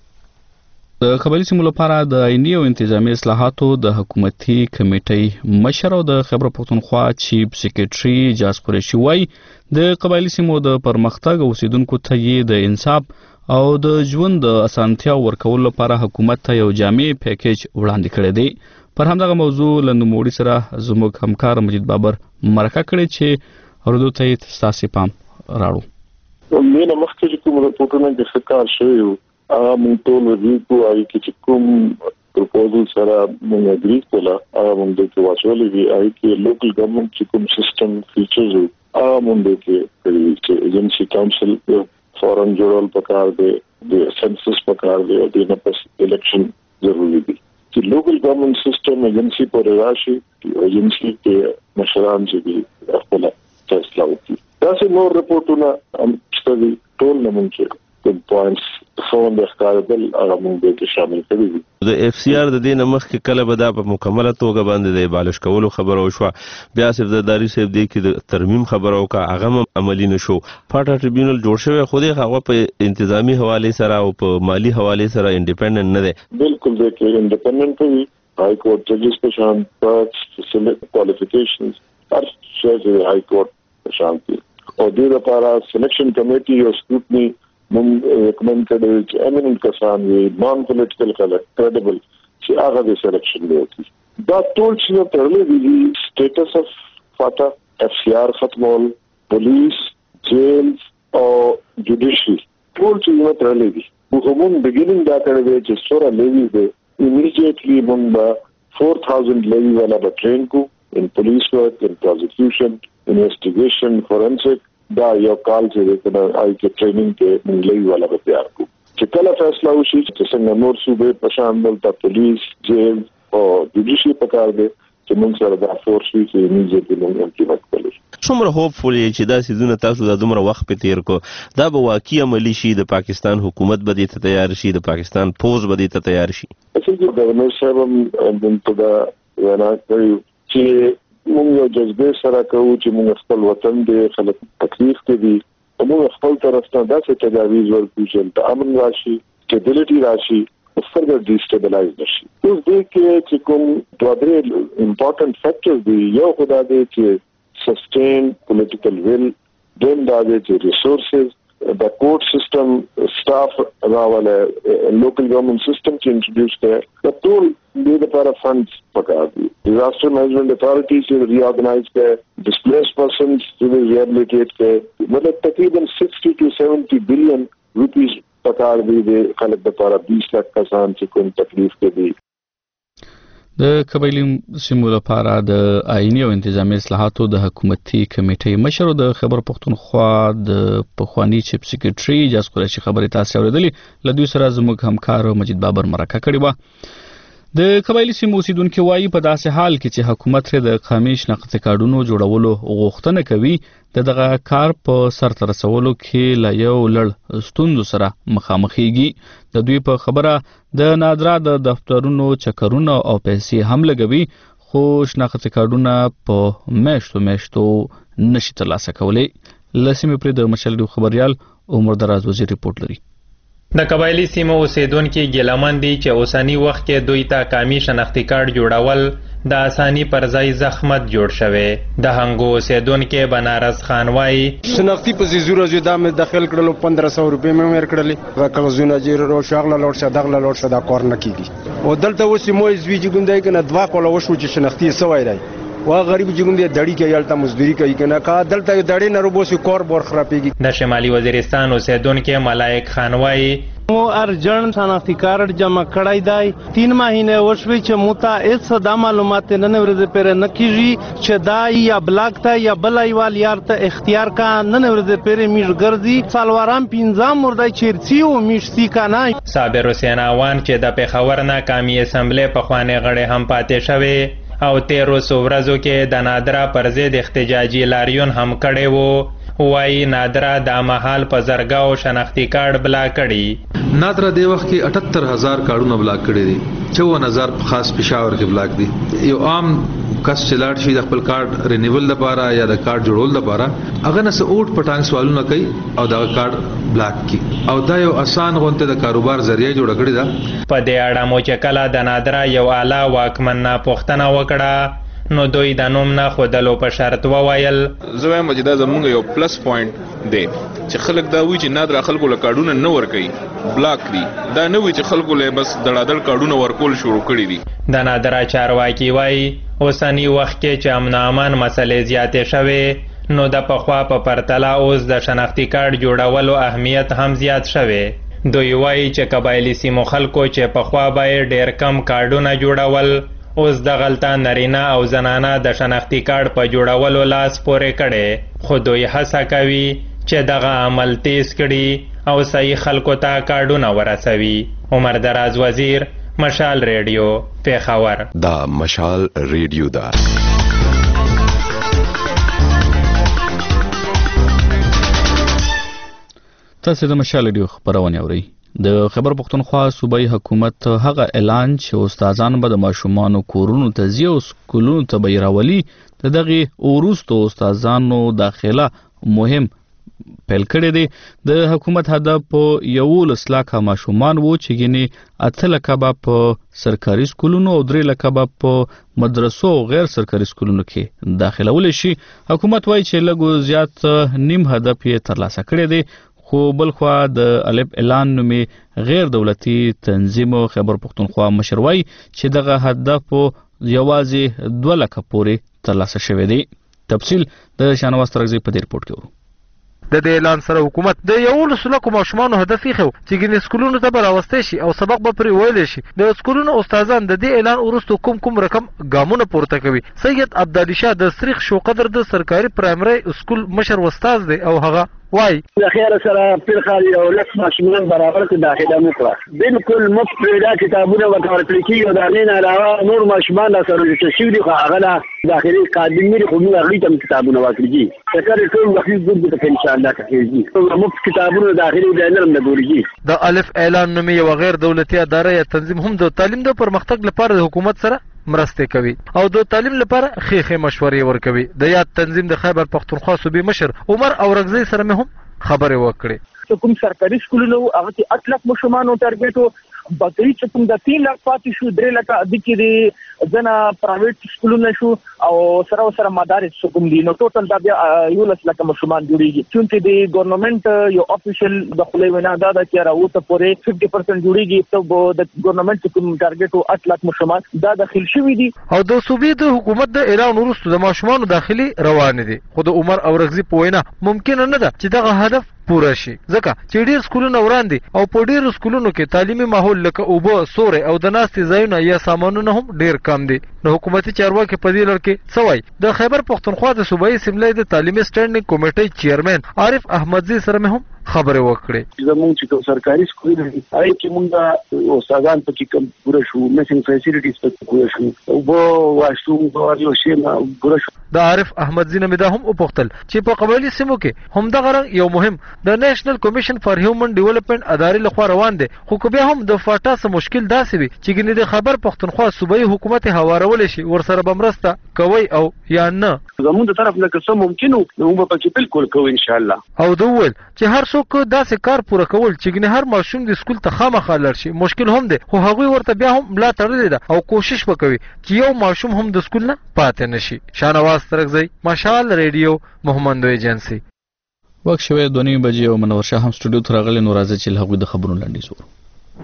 د قبایلی سیمو لپاره د آئینی او انتظامی اصلاحاتو د حکومتي کمیټې مشر او د خیبر پختونخوا چیف سیکریټري اجاز قریشي وایي د قبایلی سیمو د پرمختګ اوسیدونکو ته یې د انصاف او د ژوند د اسانتیا ورکولو لپاره حکومت ته یو جامع پیکیج وړاندې کړی دی. پر همدغه موضوع له نوموړي سره زموږ همکار مجید بابر مرکه کړې چې اردو ته یې ستاسې پام راړو. مینه مخکې چې کوم رپورټونه د ښکار شوي وو هغه مونږ ټول ریویو کوو. هغې کې چې کوم پروپوزل سره مونږ اګري کوله هغه مونږ دې کې واچولی دي. هغې کې لوکل ګورنمنټ چې کوم سیسټم فیچرز وو هغه مونږ دې کې کړي دي چې ایجنسي کاونسل یو فورم جوړول پکار دی، د سنسس پکار دی او د نه پس الیکشن ضروري دي. چې لوکل ګورنمنټ سیسټم ایجنسي پورې راشي ایجنسي کې مشران چې دي خپل فیصله وکړي. داسې نور رپورټونه هم شته دي ټول نه مونږ کوم پوینټس فون د ښکارېدل هغه مونږ دې کې شامل کړي دي. د اف سی آر د دې نه مخکې کله به دا په مکمله توګه باندې د بالش کولو خبره وشوه، بیا صرف د داري صاحب دی کې د ترمیم خبره وکړه هغه عملي نه شو. پاټا ټریبیونل جوړ شوی خو دې هغه په انتظامی حوالې سره او په مالی حوالې سره انډیپندنت نه دی. بالکل دی کې انډیپندنت وي. هاي کورټ ججز په شان په سلیکټ کوالیفیکیشنز هر څه د هاي کورټ په شان دي او دې لپاره سلیکشن کمیټي او سکروټني مونږ ریکمند کړی چې امیننت کسان وي نان پولیټیکل خلک کریډیبل چې هغه د سلیکشن وکړي. دا ټول چې ترلې دي سټیټس اف فاټا اف سی آر ختمول پولیس جیل او جوډیشري ټول چې ترلې دي. وګورم بګینینګ دا کړی دی چې سورا لیوی دی immediately مونږ four thousand لیوی والا به ټرین کو in police work, in prosecution, investigation, forensic. دا یو کال چې د آی کې ټریننګ کې مونږ لیوی والا به تیار کو چې کله فیصله وشي چې څنګه نور صوبې په شان دلته پولیس جیل او جوډیشري پکار دی چې مونږ سره دا فورس وي چې ایمیډیټلی مونږ امپلیمنټ کړو. څومره هوپفول چې دا سیزونه تاسو د دومره وخت په تیر کو دا به واقعي عملی شي، د پاکستان حکومت به دې ته تیار شي، د پاکستان پوز به دې ته تیار شي؟ اصل کې گورنر صاحب هم په دا وینا کوي چې مونږ یو جذبه سره کوو چې مونږ خپل وطن دې خلک تکلیف کې دي او مونږ خپل طرف ته داسې تجاویز ورکړو چې د امن راشي، سټیبلیټي راشي او فردر ډیسټیبلایز نشي. اوس دې کې چې کوم دوه درې امپورټنٹ فیکټرز دي، یو خو دا دی چې سسټین پولیټیکل ویل، دویم دا دی چې ریسورسز، د کوټ سیستم سټاف راواله، لوکل ګورنمنټ سیستم چې انټروډیوس کړي د ټول دې لپاره فنډز پکار دي. ډیزاسټر مینجمنٹ اتھارټیز چې ریارګنایز کړي، ډسپلیس پرسنز چې ریهابلیټیټ کړي، مطلب تقریبا sixty to seventy بلین روپیز پکار دي د خلک لپاره بیس لک کسان چې کوم تکلیف کې دي. د قبایلی سیمو لپاره د آئینی او انتظامی اصلاحاتو د حکومتي کمیټې مشر د خیبر پختونخوا د پخوانی چیف سیکریټري اجازه قریشي خبرې تاسو اوریدلې لدوی سره زموږ همکار مجید بابر مرکه کړې و. د قبایلی سیمو اوسیدونکو وایي په داسې حال کې چې حکومت د قومي شناخت کارډونو جوړولو غوښتنه کوي د دغه کار په سر ته رسولو کې لا یو لړ ستونزو سره مخامخېږي. د دوی په خبره د نادرا د دفترونو چکرونه او پیسې هم لګوي خو شناخت کارډونه په میاشتو میاشتو نشي ترلاسه کولی. لسیمې پرې د مشال خبريال عمر دراز وزیر ریپورت لري. د قبایلی سیمو اوسیدونکو ګیلمن دي چې اوسنی وخت کې دوی ته قومي شناختی کارت جوړول د اسانی پر ځای زحمت جوړ شوی. د هنګو اوسیدونکو بنارس خان وایي شناختی په زیرو زیو دام داخل کړلو پندرہ سو روپے مې ور کړلې را کاغذونه جیر رو شغله لوړ شه دغله لوړ شه دا کار نه کیږي او دلته اوس مو زویږي ګوندای کنه دوا کوله وشو چې شناختی سوای دی وا غریب جګوندې دړی کې یالته مزدوري کوي کنه کا دلته دړې نه روبوسي کور بور خرابېږي. د شمالي وزیرستان اوسیدونکو ملائک خان وایي مو ارجن شناختی کارت جمع کړای دی تین ماهینه وشوي چې موتا اس د معلومات نه ورځ پر نه کیږي چې دا یا بلاک ته یا بلایوال یار ته اختیار کا نه ورځ پر میږ ګرځي سالوارام پینځام مردای چیرسی او میشتي کنه. صابر حسین اوان چې د پیښور نه قومي اسمبلی په خوانې غړې هم پاتې شوی او تیرو سو ورځو کې د نادرا پر ضد احتجاجي لاریون هم کړی وو. وایي نادرا د محل په زرګاو شناختی کارت بلا کړي. نادرا د وخت کې اٹھتر هزار کارډونه بلاک کړي دي چون هزار خاص پېښور کې بلاک دي. یو عام کس چې لاړ شي د خپل کارت رینیول لپاره یا د کارت جوړول لپاره هغه نه سوټ پټان سوالونه کوي او دا کارت بلاک کی او دا یو آسان غونته د کاروبار ذریعہ جوړ کړی دا. په دې اړه مو چې کله د نادرا یو اعلی واکمن نه پوښتنه وکړه نو دوی د نوم نه خودلو په شرط وویل. زه وایم چې دا زموږ یو پلس پوینټ دی چې خلک دا وی چې نادرا خلکو له کارډونه نه ور کوي بلاک دي دا نه وی چې خلکو له بس دړادړ کارډونه ورکول شروع کړی دي. د نادرا چارواکي وایي اوسنی وخت کې چې امن امان مسلې زیاتې شوې نو د پخوا په پرتله اوس د شناختی کارت جوړولو اهمیت هم زیات شوی. دوی وایي چې قبایلی سیمو خلکو چې پخوا به ډیر کم کارډونه جوړول اوس د غلطه نارینه او زنانه د شناختی کارت په جوړولو لاس پورې کړي خو دوی هڅه کوي چې دغه عمل تیز کړي او صحیح خلکو ته کارډونه ورسوي. عمر دراز وزیر مشال ریډیو پیښور. دا مشال ریډیو دا تاسو د مشال ریډیو خبرونه اورئ. د خیبر پختونخوا صوبایي حکومت هغه اعلان چې استادان به د ماشومانو کورونو ته ځي او سکولونو ته به راولي د دغه وروستو استادانو داخله مهم پیل کړی دی. د حکومت هدف په یو لسلاکه ماشومان وو چې ګینه اته لکه په سرکاري سکولونو او درې لکه په مدرسو او غیر سرکاري سکولونو کې داخله ول شي. حکومت وایي چې لږ زیات نیم هدف یې ترلاسه کړی دی خو بلخوا د الف اعلان نومي غیر دولتي تنظیم خیبر پختونخوا مشر وایي چې دغه هدف یوازې دوه لکه پورې ترلاسه شوی دی. تفصیل د شانواز ترغزي په دې رپورت کې ورو. د دې اعلان سره حکومت د یو لسلکو ماشومانو هدف یې خو چې ګینې سکولونو ته به راوستې شي او سبق به پرې ویلی شي. د سکولونو استادان د دې اعلان وروسته کوم کوم رقم ګامونه پورته کوي. سید عبدالي شاه د سریخ شوقدر د سرکاري پرایمري سکول مشر استاد دی او هغه وای د خیر سره پر خالي او لس ماشومان برابر کې داخله وکړه. بالکل مفت دا کتابونه ورکول کیږي او دا نه علاوه نور ماشومان سره چې شي دي هغه داخلي قادمي خو موږ هغه ته کتابونه ورکړي. فکر ټول وخت ګورځي ته ان شاء الله کوي. مفت کتابونه داخلي د نرم نه ګورځي. د الف اعلان نومي یو غیر دولتي اداره یا تنظیم هم د تعلیم د پرمختګ لپاره د حکومت سره مرسته کوي او د تعلیم لپاره خېخه مشورې ورکوي. د یاد تنظیم د خیبر پختونخوا صوبې مشر عمر اورغزي سره مې هم خبرې وکړې. کوم سرکاري سکولونو هغه اټ لک ماشومان ټارګټ بطري چې کوم د تین لک پاتې شو درې لک د کې ځنه پرایویټ سکولونه شو او سره سره مدارس کوم دي نو ټوټل دا بیا یو لس لک ماشومان جوړیږي. چې د ګورنمنت یو افیشل د خپلې وینا دا د چې راوته پورې پنځه پرسنټ جوړیږي ته د ګورنمنت کوم ټارګټ اټ لک ماشومان دا داخل شوی دي او د صوبې د حکومت د اعلان وروسته د ماشومان داخلي روان دي. خو د عمر اورغزي په وینا ممکن نه ده چې دغه هدف پوره شي ځکه چې ډیر سکولونه وران دي او په ډیرو سکولونو کې تعلیمي ماحول لکه اوبه سورې او د ناستې ځایونه یا سامانونه هم ډیر کم دي. نو حکومتي چارواکي په دې لړ کې څه وایي؟ د خیبر پښتونخوا د صوبایي اسمبلۍ د تعلیمي سټینډینګ کمیټې چیرمن عارف احمدزي سره مې هم خبرې وکړې. زموږ چې کوم سرکاري سکولونه دي هغه کې موږ استادان پکې کم پوره شو، نسنګ فیسیلیټیز پکې پوره شو، اوبه واشروم او شی پوره شو. د عارف احمدزي نه مې دا هم وپوښتل چې په قبایلي سیمو کې همدغه رنګ یو مهم د نیشنل کمیشن فار هیومن ډیولپمنٹ ادارې لخوا روان دی، خو که بیا هم د فاټا څه مشکل داسې وي چې ګینې د خیبر پښتونخوا صوبایي حکومت یې هوارولی شي ورسره به مرسته کوئ او یا نه؟ زموږ د طرف نه که څه ممکن وو نو موږ به پکې بالکل کوو انشاءالله. او ده وویل چې هر څوک داسې کار پوره کول چې ګینې هر ماشوم د سکول ته خامخا لاړ شي مشکل هم دی، خو هغوی ورته بیا هم ملا تړلې ده او کوشش به کوي چې یو ماشوم هم د سکول نه پاتې نشي. شاهنواز ترکزی، مشال ریډیو، محمد ایجنسی. وخت شوی دوه نیمې بجې او منور شاه هم سټوډیو ته راغلی. نو راځئ چې له هغوی د خبرونو لنډیز وورو.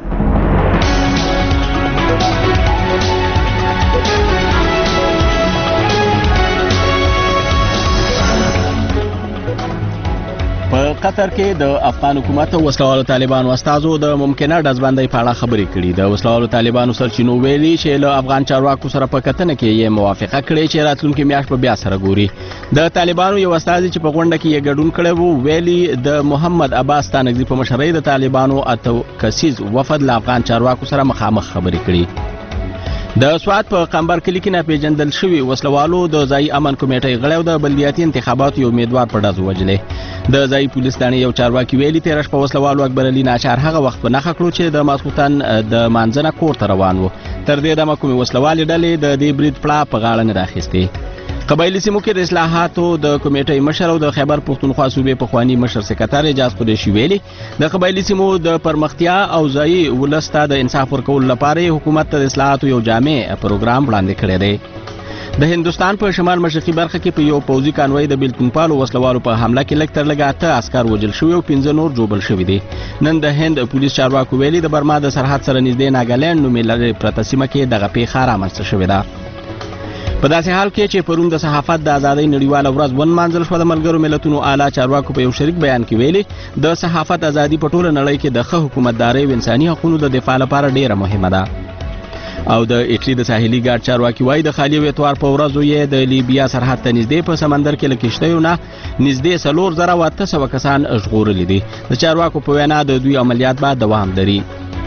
په قطر کې د افغان حکومت او وسلوالو طالبانو استازو د ممکنه ډزبندۍ په اړه خبرې کړي. د وسلوالو طالبانو سرچینو ویلي چې له افغان چارواکو سره په کتنه کې یې موافقه کړې چې راتلونکي میاشت به بیا سره ګوري. د طالبانو یو استازي چې په غونډه کې یې ګډون کړی وو ویلي د محمد عباس ستانکزي په مشرۍ د طالبانو اتو کسیز وفد له افغان چارواکو سره مخامخ خبرې کړي. د سوات په قمبر کلي کې ناپېژندل شوي وسلوالو د ځایي امن کمیټۍ غړی او د بلدیاتي انتخاباتو یو امیدوار په ډزو وژلی. د ځایي پولیس دانې یو چارواکي ویلي تېره شپه وسلوالو اکبر علي ناچار هغه وخت په نښه کړو چې د ماسخوتن د مانځه نه کور ته روان و. تر دې دمه کومې وسلوالې ډلې د دې برید پړه په غاړه نه راخیستې. قبایلي سیمو کې د اصلاحاتو د کمیټۍ مشر او د خیبر پښتونخوا صوبې پخواني مشر سکرټر اعجاز قریشي ویلي د قبایلي سیمو د پرمختیا او ځایي ولس ته د انصاف ورکولو لپاره حکومت ته د اصلاحاتو یو جامع پروګرام وړاندې کړی دی. د هندوستان په شمال مشرقي برخه کې په یو پوځي کانوای د بیلتون پالو وسلوالو په حمله کې لږ تر لږه اته عسکر وژل شوي او پنځه نور ژوبل شوي دي. نن د هند پولیس چارواکو ویلي د برما د سرحد سره نږدې ناګالینډ نومې لرې پرته سیمه کې دغه پیښه رامنځته شوې ده. په داسې حال کې چې پرون د صحافت د ازادۍ نړیواله ورځ ونمانځل شوه، د ملګرو ملتونو اعلی چارواکو په یو شریک بیان کې ویلي د صحافت ازادي په ټوله نړۍ کې د ښه حکومتدارۍ او انساني حقوقو د دفاع لپاره ډیره مهمه ده. او د ایټلی د ساحلي ګارد چارواکي وایي د خالي اتوار په ورځو یې د لیبیا سرحد ته نږدې په سمندر کې له کښتیو نه نږدې څلور زره او اته سوه کسان ژغورلي دي. د چارواکو په وینا د دوی عملیات به دوام لري.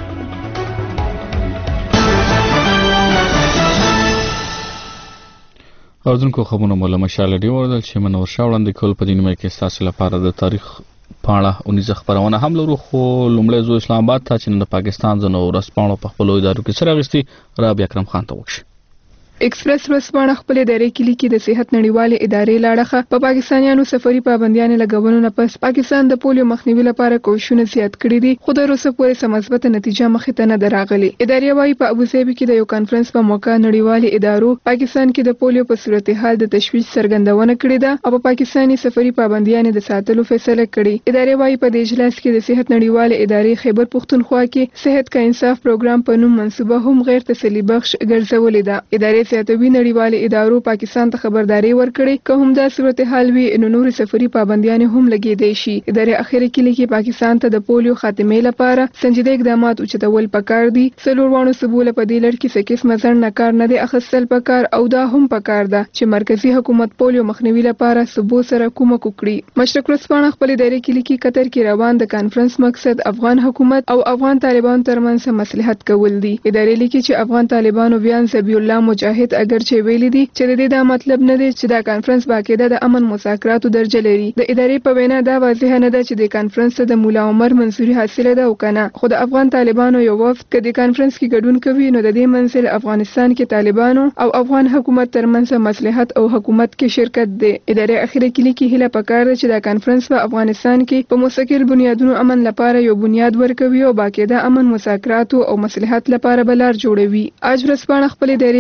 اوردونکو خبرونه مولا مشال دی وردل چې منور شاه وړاندې کول په دې نیمه کې ستاسو لپاره د تاریخ پاڼه اونیزه خبرونه هم لرو، خو لومړی زو اسلام آباد ته چې د پاکستان ځنو ورځپاڼو په خپلو ادارو کې سره اخیستي رابعه اکرم خان ته وکړي. ایکسپریس ورځپاڼه خپل ادارې کې لیکي د صحت نړیوالې ادارې لاړخه په پاکستانیانو سفري پابندیان لګولو نه پس پاکستان د پولیو مخنیوي لپاره کوښښونه زیات کړي دي، خو د روسه پورې څه مثبته نتیجه مخې ته نه ده راغلې. ادارې وايي په ابوظبي کې د یو کانفرنس په موقع نړیوالې ادارو پاکستان کې د پولیو په صورتحال د تشویش څرګندونه کړې ده او په پاکستاني سفري پابندیان د ساتلو فیصله کړې. ادارې وايي په دې اجلاس کې د صحت نړیوالې ادارې خیبر پښتونخوا کې صحت کا انصاف پروګرام په نوم منصوبه هم غیر تسلی بخش ګرځولې ده. ادارې زیاتوي نړیوال ادارو پاکستان ته خبرداري ورکړي که هم دا صورتحال وي نو نور سفري پابندیان هم لګیدای شي. ادارې اخیری کې لیکي پاکستان ته د پولیو خاتمې لپاره سنجیده اقدامات اوچتول پکار دي. څلوروانو سبوله په دې لړ کې څه قسمه ځنډ نه کار نه دی اخیستل پکار او دا هم پکار ده چې مرکزی حکومت پولیو مخنیوي لپاره سبو سره کومک وکړي. مشرق ورځپاڼه خپل ادارې کې لیکي قطر کې روان د کانفرنس مقصد افغان حکومت او افغان طالبان ترمنځ مصلحت کول دي. ادارې لیکي چې افغان طالبانو بیان زبی الله مجاهد اگر چې ویلي دي چې د دې دا مطلب نه دی چې دا کانفرنس باقاعده د امن مذاکراتو درجه لري. د ادارې په وینا دا واضح نه ده چې د کانفرنس ته د مولا عمر منصوري حاصله ده او کنه، خو د افغان طالبانو یو وفد چې د کانفرنس کې ګډون کوي نو د دې منزل افغانستان کې طالبانو او افغان حکومت ترمنځ مصلحت او حکومت کې شرکت دی. ادارې اخیری کې لیکي هله پکار ده چې دا کانفرنس په افغانستان کې په مستقل بنیادونو امن لپاره یو بنیاد ورکوي او باقاعده امن مذاکراتو او مصلحت لپاره بلار جوړوي. اج ورځپاڼه خپل ادارې کې لیکي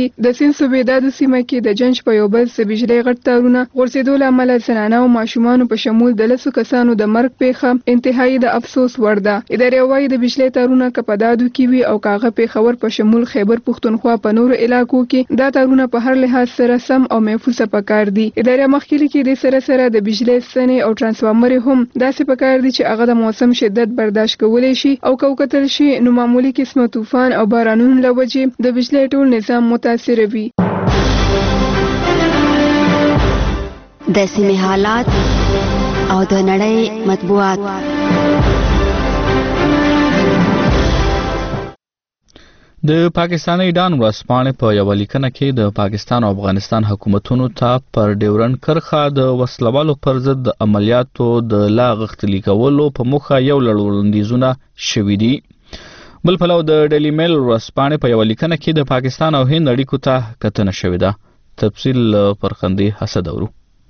د سیند صوبې د سیمه کې د جنج په یو بل څه بجلی غټ تارونه غورځېدو له امله زنانه او ماشومانو په شمول د لسو کسانو د مرګ پیښه انتهایی د افسوس وړ ده. ادارې وايي د بجلی تارونه که په دادو کې وي او کاغه پیښور په شمول خیبر پښتونخوا په نورو علاقو کې دا تارونه په هر لحاظ سره سم او محفوظه پکار دي. ادارې مخکې کې د سره سره د بجلی ستنې او ترانسفارمر هم داسې پکار دي چې هغه د موسم شدت برداشت کولی شي او که وکتل شي نو معمولی قسمه طوفان او بارانونو له وجې د بجلی ټول نظام متاثر وي. د سیمې حالات او د نړۍ مطبوعات. د پاکستاني ډان ورځپاڼې په یوه لیکنه کې د پاکستان او افغانستان حکومتونو ته پر ډیورنډ کرښه د وسلوالو پر ضد د عملیاتو د لا غښتلي کولو په موخه یو لړ وړاندیزونه شوي دي. بل پلو د ډیلی میل ورځپاڼې په یوه لیکنه کې د پاکستان او هند اړیکو ته کتنه شوې ده. تفصیل پر خندې حسد اورو.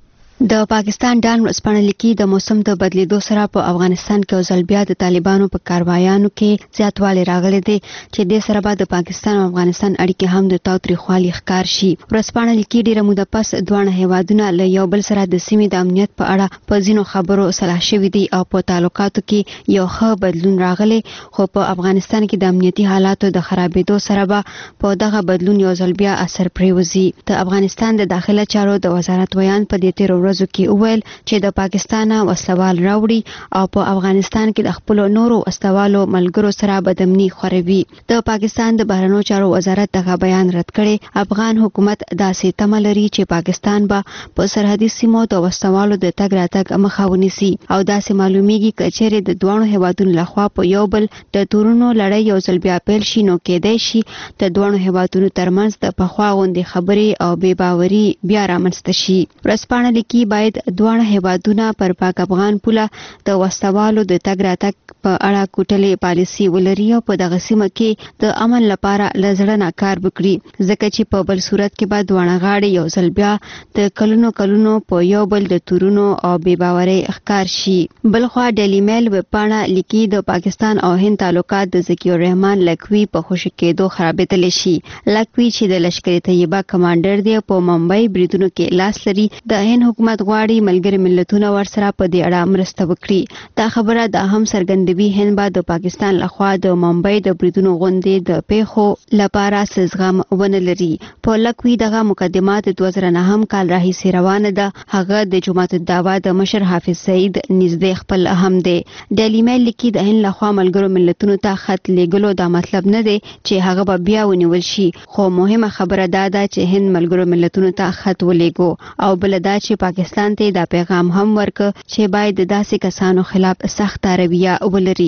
د پاکستان ډان ورځپاڼه لیکي د موسم د بدلیدو سره په افغانستان کې او ځل بیا د طالبانو په کاروایانو کې زیاتوالی راغلی دی چې د سره به د پاکستان او افغانستان اړیکې هم د تاوتریخوالي ښکار شي. ورځپاڼه لیکي ډیره موده پس دواړه هیوادونه له یو بل سره د سیمې د امنیت په اړه په ځینو خبرو صلاح شوي دي او په تعلقاتو کې یو ښه بدلون راغلی، خو په افغانستان کې د امنیتي حالاتو د خرابېدو سره به په دغه بدلون یو ځل بیا اثر پرېوځي. د افغانستان د داخله چارو د وزارت ویان په دې تیرو ورځو کې وویل چې د پاکستان وسلوال راوړي او په افغانستان کې د خپل نورو وسلوالو ملګرو سره بدامني خوروي. د پاکستان د بهرنیو چارو وزارت دغه بیان رد کړي. افغان حکومت داسې تمه لري چې پاکستان به په سرحدي سیمو د وسلوالو د تګ راتګ مخه ونیسي او داسې معلومیږي چې چیرې د دوه هیوادونو لخوا په یو بل د تورونو لړۍ یو ځل بیا پیل شي نو کېدای شي د دوه هیوادونو ترمنځ د پخوا غوندې خبرې او بې باوري بیا رامنځته شي. ورځپاڼه لیکي باید دواړه هیوادونه پر پاک افغان پوله د وسلوالو د تګ راتګ په اړه کوټلې پالیسي ولري او په دغه سیمه کې د امن لپاره له زړه نه کار وکړي، ځکه چې په بل صورت کې به دواړه غاړې یو ځل بیا د کلونو کلونو په یو بل د تورونو او بې باورۍ ښکار شي. بلخوا ډیلی میل ویبپاڼه لیکي د پاکستان او هند تعلقات د ذکي الرحمن لکوي په خوشي کېدو خرابېدلی شي. لکوي چې د لشکر طیبه کمانډر دی په ممبئی بریدونو کې لاس لري. د هند حکومت غواړي ملګري ملتونه ورسره په دې اړه مرسته وکړي. دا خبره د هم څرګندوي هند به د پاکستان لخوا د ممبئی د بریدونو غونډې د پیښو لپاره سزغم ونه لري. په لکوي دغه مقدمات د دوه زره نهم کال راهیسې روانه ده. هغه د جماعت الدعوه د مشر حافظ سعید نږدې خپل هم دی. ډیلی میل لیکي د هند لخوا ملګرو ملتونو ته خط لیږلو دا مطلب نه دی چې هغه به بیا ونیول شي، خو مهمه خبره دا ده چې هند ملګرو ملتونو ته خط ولېږو او بل دا چې پاکستان ته دا پیغام هم ورک چې باید د داسې کسانو خلاف سخت رویه ولري.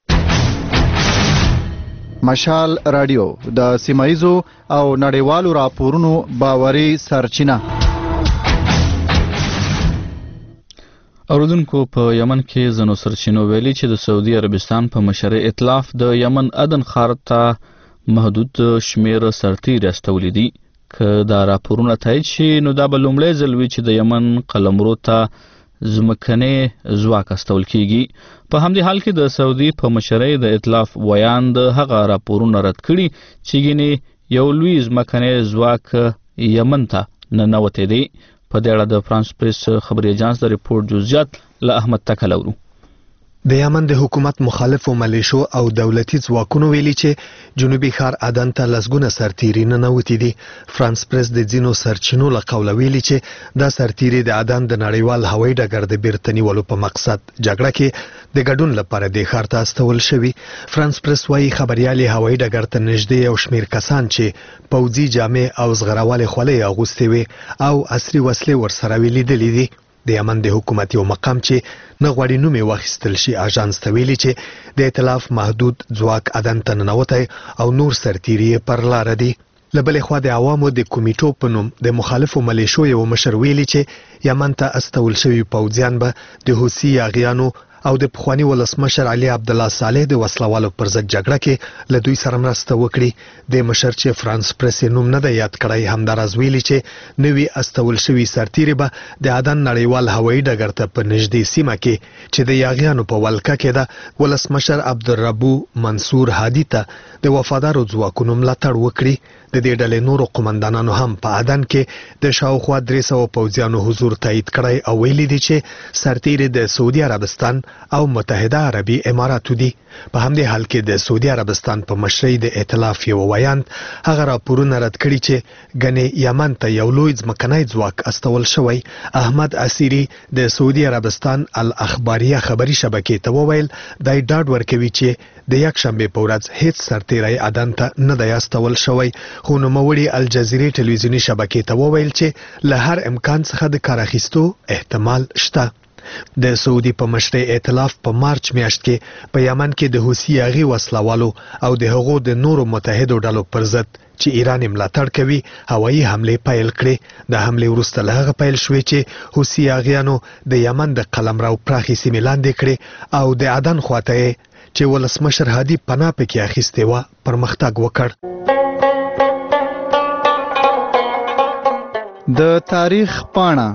مشال رادیو د سیمایزو او نړیوالو راپورونو باوري سرچینه. اوردونکو په یمن کې زنو سرچینو ویلي چې د سعودي عربستان په مشرۍ ائتلاف د یمن عدن ښار ته محدود شمیر سرتیري استولي دي. که دا راپورونه تایید شي نو دا به لومړی ځل وي چې د یمن قلمرو ته ځمکنی ځواک استول کیږي. په همدې حال کې د سعودي په مشرۍ د ائتلاف ویان د هغه راپورونه رد کړي چې ګینې یو لوی ځمکنی ځواک یمن ته ننوتی دی. په دې اړه د فرانس پریس خبري اژانس د ریپورت جزئیات له احمد تکل اورو. د یمن د حکومت مخالفو ملیشو او دولتي ځواکونو ویلي چې جنوبي ښار عدن ته لسګونه سرتیري ننوتي دي. فرانس پریس د ځینو سرچینو له قوله ویلي چې دا سرتیري د عدن د نړیوال هوایي ډګر د بیرته نیولو په مقصد جګړه کې د ګډون لپاره د ښار ته استول شوي. فرانس پریس وایي خبريالي هوایي ډګر ته نږدې یو شمیر کسان چې پوځي جامې او زغروالې خولۍ اغوستې وي او عصري وسلې ورسره وي لیدلي دي. د یمن د حکومت یو مقام چې نه غواړي نوم یې واخیستل شي اژانس ته ویلي چې د ائتلاف محدود ځواک عدن ته ننوتی او نور سرتیري پر لاره دي. له بلې خوا د عوامو د کمیټو په نوم د مخالفو ملیشو یو مشر ویلي چې یمن ته استول شوي پوځیان به د حوثي یاغیانو او د پخوانی ولسمشر علي عبد الله صالح د وسلوالو پر ضد جګړه کې له دوی سره مرسته وکړي د مشر چې فرانس پریس نوم نه دی یاد کړی همدارز ویلي چې نوی استول شوی سرتیری به د عدن نړیوال هوایي ډګر ته په نږدې سیمه کې چې د یاغیانو په ولکه کې ده ولسمشر عبدالربو منصور هادي ته د وفادارو ځواکونو ملاتړ وکړي. د دې ډلې نورو قومندانانو هم په عدن کې د شاوخوا درې سوه پوځیانو حضور تایید کړی او ویلي دي چې سرتیری د سعودي عربستان او متحده عربي اماراتو دي. په همدې حال کې د سعودي عربستان په مشرۍ د ائتلاف یو ویاند هغه راپورونه رد کړي چې ګنې یمن ته یو لوی ځمکنی ځواک استول شوی. احمد عسیری د سعودي عربستان الاخباریه خبري شبکې ته وویل دای ډاډ ورکوي چې د یک شنبه په ورځ هیڅ سرتیری عدن ته نه دی استول شوی. خو نوموړي الجزیرې ټلویزیوني شبکې ته وویل چې له هر امکان څخه د کار اخیستو احتمال شته. د سعودي په مشرۍ ائتلاف په مارچ میاشت کې په یمن کې د حوثي یاغي وسلوالو او د هغو د نورو متحدو ډلو پر ضد چې ایران یې ملاتړ کوي هوایي حملې پیل کړې. د حملې وروسته له هغه پیل شوې چې حوثي یاغیانو د یمن د قلمرو پراخې سیمې لاندې کړې او د عدن خواته چې ولسمشر هادي پناه پکې اخیستې وه پرمختګ وکړ. د تاریخ پاڼه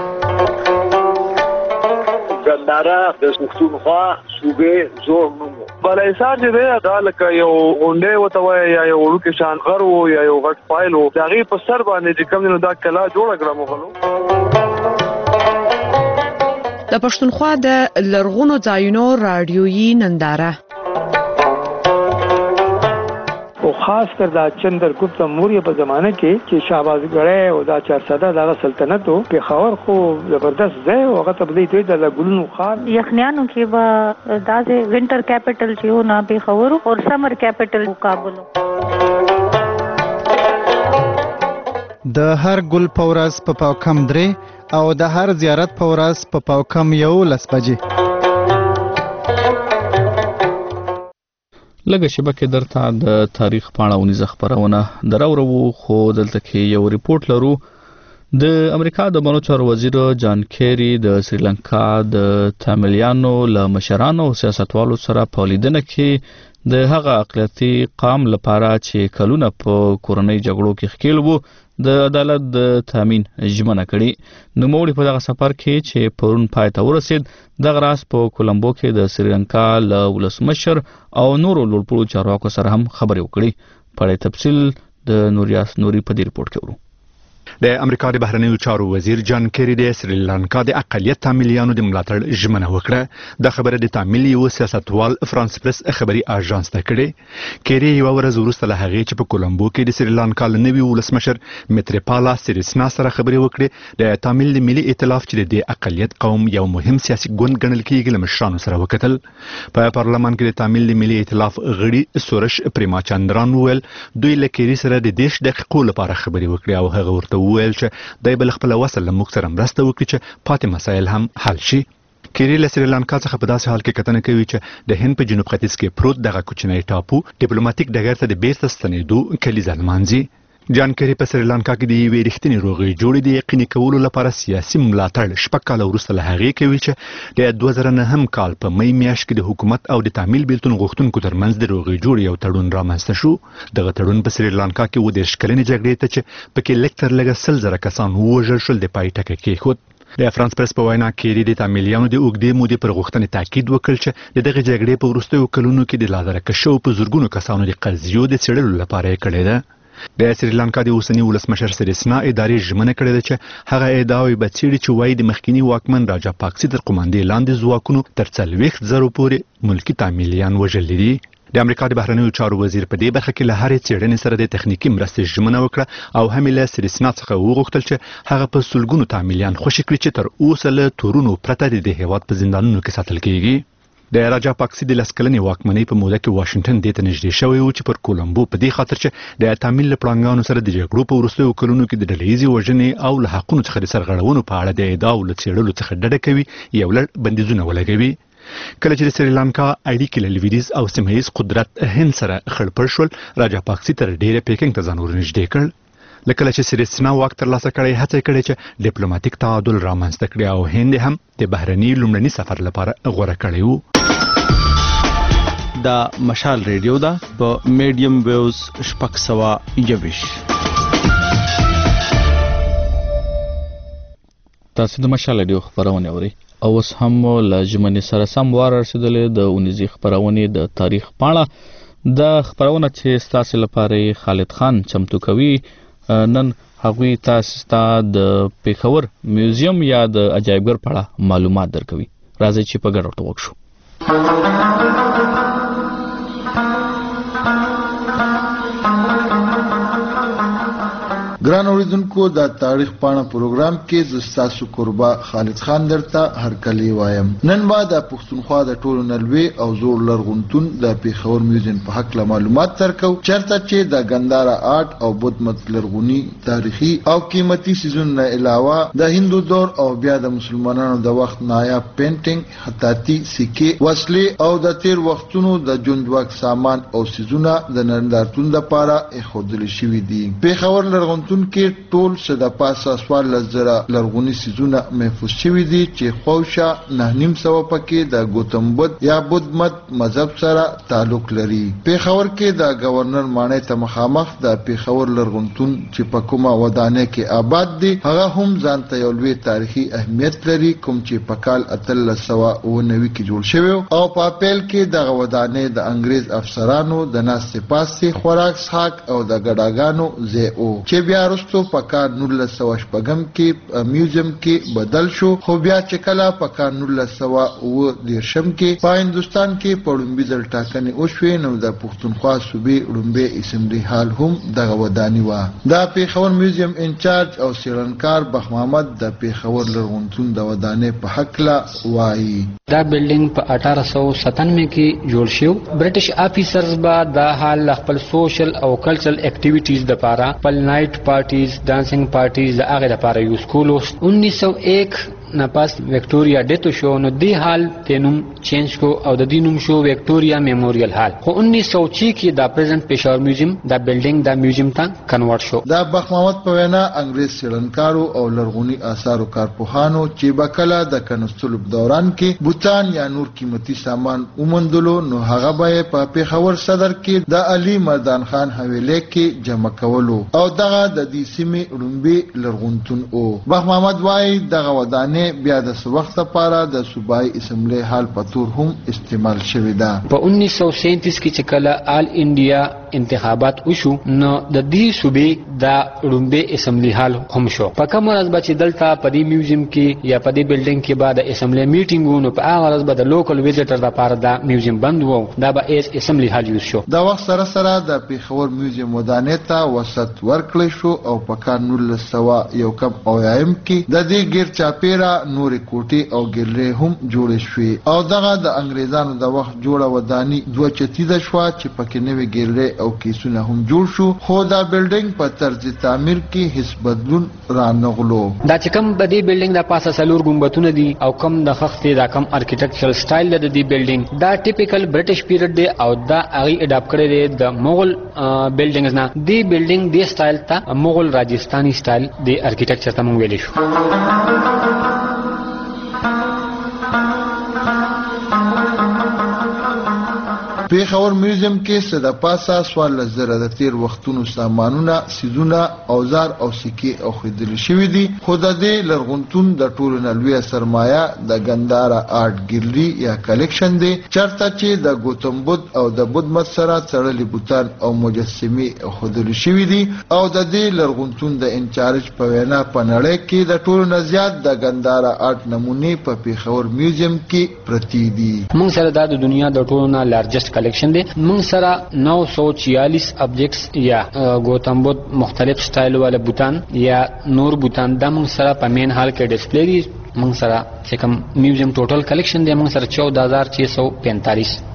ګنداره د پښتونخوا صوبې زوړ نوم بلایسار چې دی دا لکه یو غونډۍ ورته وایي یا یو وړوکی شان غر و یا یو غټ فایل و د هغې په سر باندې چې کوم دی نو دا کلا جوړه کړه مغلو. د پښتونخوا د لرغونو ځایونو راډیویي ننداره او خاص کر دا چندرګپت موریه په زمانه کې چې شهبازګړی او دا چارسده دغه سلطنت او پېښور خو زبردست ځای او هغه ته بدی دوی د ګلونو خار یخنیانو کې به داسې وینټر کیپټل چې و نه پېښور او سمر کیپټل کابل. د هر ګل په ورځ په پاوکم درې او د هر زیارت په ورځ په پاوکم یولس بجې. لږه شبکه درته د تاریخ پاڼه ونیزه خبرونه دراورو خو دلته کې یو ریپورت لرو. د امریکا د بانو چارو وزیر جان کیری د سریلانکا د تامیلیانو له مشرانو او سیاستوالو سره په لیدنه کې د هغه اقلیتي قام لپاره چې کلونه په کورنۍ جګړو کې ښکیل وو د عدالت د تامین ژمنه کړې. نوموړي په دغه سفر کې چې پرون پای ته ورسید دغه راز په کولمبو کې د سریلانکا له ولسمشر او نورو لوړپوړو چارواکو سره هم خبرې وکړي. په اړه تفصیل د نوریاس نوري په دې ریپورت کې ورو. د امریکا د بهرنیو چارو وزیر جان کیری د سریلانکا د اقلیت تامیلیانو د ملاتړ ژمنه وکړه. د خبره د تامیل یو سیاستوال فرانس پریس خبري اژانس ته کړې. کیری یو ورځ وروسته له هغې چې په کولمبو کې د سریلانکا له نوي ولسمشر میتریپالا سیریسنا سره خبرې وکړې د تامیل د ملي ائتلاف چې د اقلیت قوم یو مهم سیاسي ګوند ګڼل کېږي له مشرانو سره وکتل. په پارلمان کې د تامیل د ملي ائتلاف غړي سورش پریماچندران وویل دوی له کیری سره د دیش دقیقو لپاره خبرې وکړې او هغه ورته وویل چې دای بل خپل وسل له موږ سره مرسته وکړي چې پاتې مسایل هم حل شي. کیری له سریلانکا څخه په داسې حال کې کتنه کوي چې د هند په جنوب ختیځ کې پروت دغه کوچنی ټاپو ډیپلوماټیک ډګر ته د بیرته ستنېدو کلیزه لمانځي. جان کیری په سریلانکا کې د یوې رښتینې روغې جوړې د یقیني کولو لپاره سیاسي ملاتړ شپږ کاله وروسته له هغې کوي چې د دوه زره نهم کال په می میاشت کې د حکومت او د تامیل بیلتون غوښتونکو ترمنځ د روغې جوړې یو تړون رامنځته شو. دغه تړون په سریلانکا کې اووه دېرش کلنې جګړې ته چې پکې لږ تر لږه سل زره کسان ووژل شول د پای ټکی کېښود. د فرانس پریس په وینا کیری د تامیلیانو د اوږدې مودې پر غوښتنې تاکید وکړ چې د دغه جګړې په وروستیو کلونو کې د لادرکه شوو په زرګونو کسانو د قضیو د څېړلو لپاره یې کړې ده. د سریلانکا د اوسني ولسمشر سریسنا ادارې ژمنه کړې ده چې هغه ادعاوې به څېړي چې وایي د مخکینی واکمن راجا پاکسي تر قوماندې لاندې ځواکونو تر څلوېښت زرو پورې ملکي تامیلیان وژلي دي. د امریکا د بهرنیو چارو وزیر په دې برخه کې له هرې څېړنې سره د تخنیکي مرستې ژمنه وکړه او هم له سریسنا څخه وغوښتل چې هغه په سلګونو تامیلیان خوشي کړي چې تر اوسه له تورونو پرته د هېواد په زندانونو کې ساتل کېږي. د راجا پاکسي د لس کلنې واکمنۍ په موده کې واشنګټن دې ته نږدې شوی و چې پر کولمبو په دې خاطر چې د تامیل له پړانګانو سره د جګړو په وروستیو کلونو کې د ډلهییزې وژنې او له حقونو څخه د سرغړونو په اړه د ادعاو له څېړلو څخه ډډه کوي یو لړ بندیزونه ولګوي. کله چې د سریلانکا اړیکې له لویدیځ او سیمه ییز قدرت هند سره خړپړ شول راجا پاکسي تر ډیره پیکنګ ته ځان ورنږدې کړ. لکه چې سیریسنا واک ترلاسه کړی هڅه کړې چې ډیپلوماټیک تعادل رامنځته کړي او هند هم د بهرني لومړني سفر لپاره غوړه کړی وو. دا مشال ریډیو دا په میډیم ویوز شپږ سوه یویش. تاسو د مشال ریډیو خبرونه اورئ او اوس هم له ژمنې سره سم وار رسیدلې د اونیزي خبرونه د تاریخ پاڼه د خبرونه چې تاسو لپاره خالد خان چمتو کوي. نن هغوی تاسو ته د پیښور میوزیم یا د عجایبګر په اړه معلومات درکوي. راځي چې په ګډه ورته وکړو. ګران اوریدونکو د تاریخ پاڼه پروګرام کې ز تاسو قربا خالد خان درته هرکلی وایم. نن با د پښتونخوا د ټولو نلوي او زور لرغونتون د پیښور میوزیم په حق معلومات ترکو چرته چې د ګندارا آرټ او بود مت لرغونی تاریخي او قیمتي سيزونه علاوه د هندو دور او بیا د مسلمانانو د وخت نایاب پینټینګ خطاطي سکه وسلې او د تیر وختونو د جوندواک سامان او سيزونه د نندارتون لپاره اخودل شوې دي. پیښور لرغونتون کې ټول صد پاسه سوال لزره لرغونی سيزونه محفوظ شوي دي چې خوشا نه نیم سو پکې د گوتم بدھ یا بدھ مت مذهب سره تعلق لري. پیښور کې د گورنر مانې ته مخامخ د پیښور لرغونتون چې په کومه ودانه کې آباد دي هغه هم ځان ته یو لوی تاریخي اهمیت لري کوم چې په کال اتلس سوه اوه نوي کې جوړ شوی او په اپریل کې د ودانه د انګريز افسرانو د ناس سپاسي خوراک څښاک او د ګډاګانو ځای او چې بیا وروسته په کال نولس سوه شپږم کې میوزیم کې بدل شو خو بیا چې کله په کال نولس سوه اوه دېرشم کې په هندوستان کې په لومړي ځل ټاکنې وشوې نو د پښتونخوا صوبې لومړی اسمبلي هال هم دغه وداني وه. دا پیښور میوزیم انچارج او څېړنکار بخ محمد د پیښور لرغونتون د ودانۍ په هکله وایي. دا بلډینګ په اٹھارہ سو ستانوے کې جوړ شو. برټش افیسرز با دا حال خپل سوشل او کلچرل اکټیویټیز د لپاره خپل نایټ پارټیز ډانسینګ پارټیز د هغه لپاره یوز کولو. انیس سو ایک نه پس وکټوریا ډیتو شو نو دی حال تنوم چینج کو او د دینوم شو وکټوریا میموریل حال. خو انیس سو چھ کې دا پریزنٹ پیښور میوزیم دا بلډینګ دا میوزیم ته کنورټ شو. دا بخ محمد په وینا انګريز څېړنکارو او لرغونی آثارو کارپوهانو چې بکله د کنستلوب دوران کې بوتان یا نور قیمتي سامان ومندلو نو هغه به په پیښور صدر کې د علي مردان خان حویلې کې جمع کولو او دغه د دې سیمې لومبي لرغونتون او بخ محمد وايي دغه ودانې بیا د وخت لپاره د صوبایي اسمبلی حال په تور هم استعمال شوې ده. په انیس سو سینتیس کې چې کله آل انډیا انتخابات وشو نو د دې صوبې د لومبي اسمبلی حال هم شو. په کوم ورځ به چې دلته په دې میوزیم کې یا په دې بلډینګ کې بعد اسمبلی میټینګ ونو په هغه ورځ به د لوکل ویزیټر لپاره دا میوزیم بند وو. دا به ایس اسمبلی حال یوز شو. دا وخت سره سره د پیښور میوزیم ودانۍ ته وسعت ورکړل شو او په کال نولس سوه یو کم اویایم کې د دې غیر چاپیره نورې کوټې او ګیلرۍ هم جوړې شوې او دغه د انګریزانو د وخت جوړه وداني دوه چتیده شوه چې پکې نوې ګیلرۍ او کیسونه هم جوړ شو خو دا بلډینګ په طرز تعمیر کې هیڅ بدلون رانغلو. دا چې کوم د دې بلډینګ د پاسه څلور ګمبدونه دي او کوم د خښتې دا کوم ارکیټیکچرل سټایل د دې بلډینګ دا ټیپیکل برټش پیریډ دی او دا هغه اډاپټ کړی دی د مغل بلډینګز نه. دې بلډینګ دې سټایل ته مغل راجستاني سټایل د ارکیټیکچر ته مونږ ویلی شو. پیښور میوزیم کې صد پاسه سوال لزره د تیر وختونو سامانونه سيزونه اوزار او سکه او خدل شوی دي. خو د دې لرغونتون د ټولو نلوي سرمایه د ګندارا آرټ ګیلري یا کلیکشن دی چرته چې د گوتم بدھ او د بدھ مت سره تړلې بوتان او مجسمه خدل شوی دي او د دې لرغونتون د انچارج په وینا په نړۍ کې د ټولو نزيات د ګندارا آرټ نمونه په پیښور میوزیم کې پرتی دي. موږ سره د دنیا د ټولو نه لارجسٹ کلیکشن دی. موږ سره نو سو چھیالیس ابجیکټس یا گوتم بدھ مختلف سټایل والا بوتان یا نور بوتان د موږ سره په مین هال کې ډسپلی دي. موږ سره چې کوم میوزیم ټوټل کلیکشن دی موږ سره چودہ ہزار چھ سو پینتالیس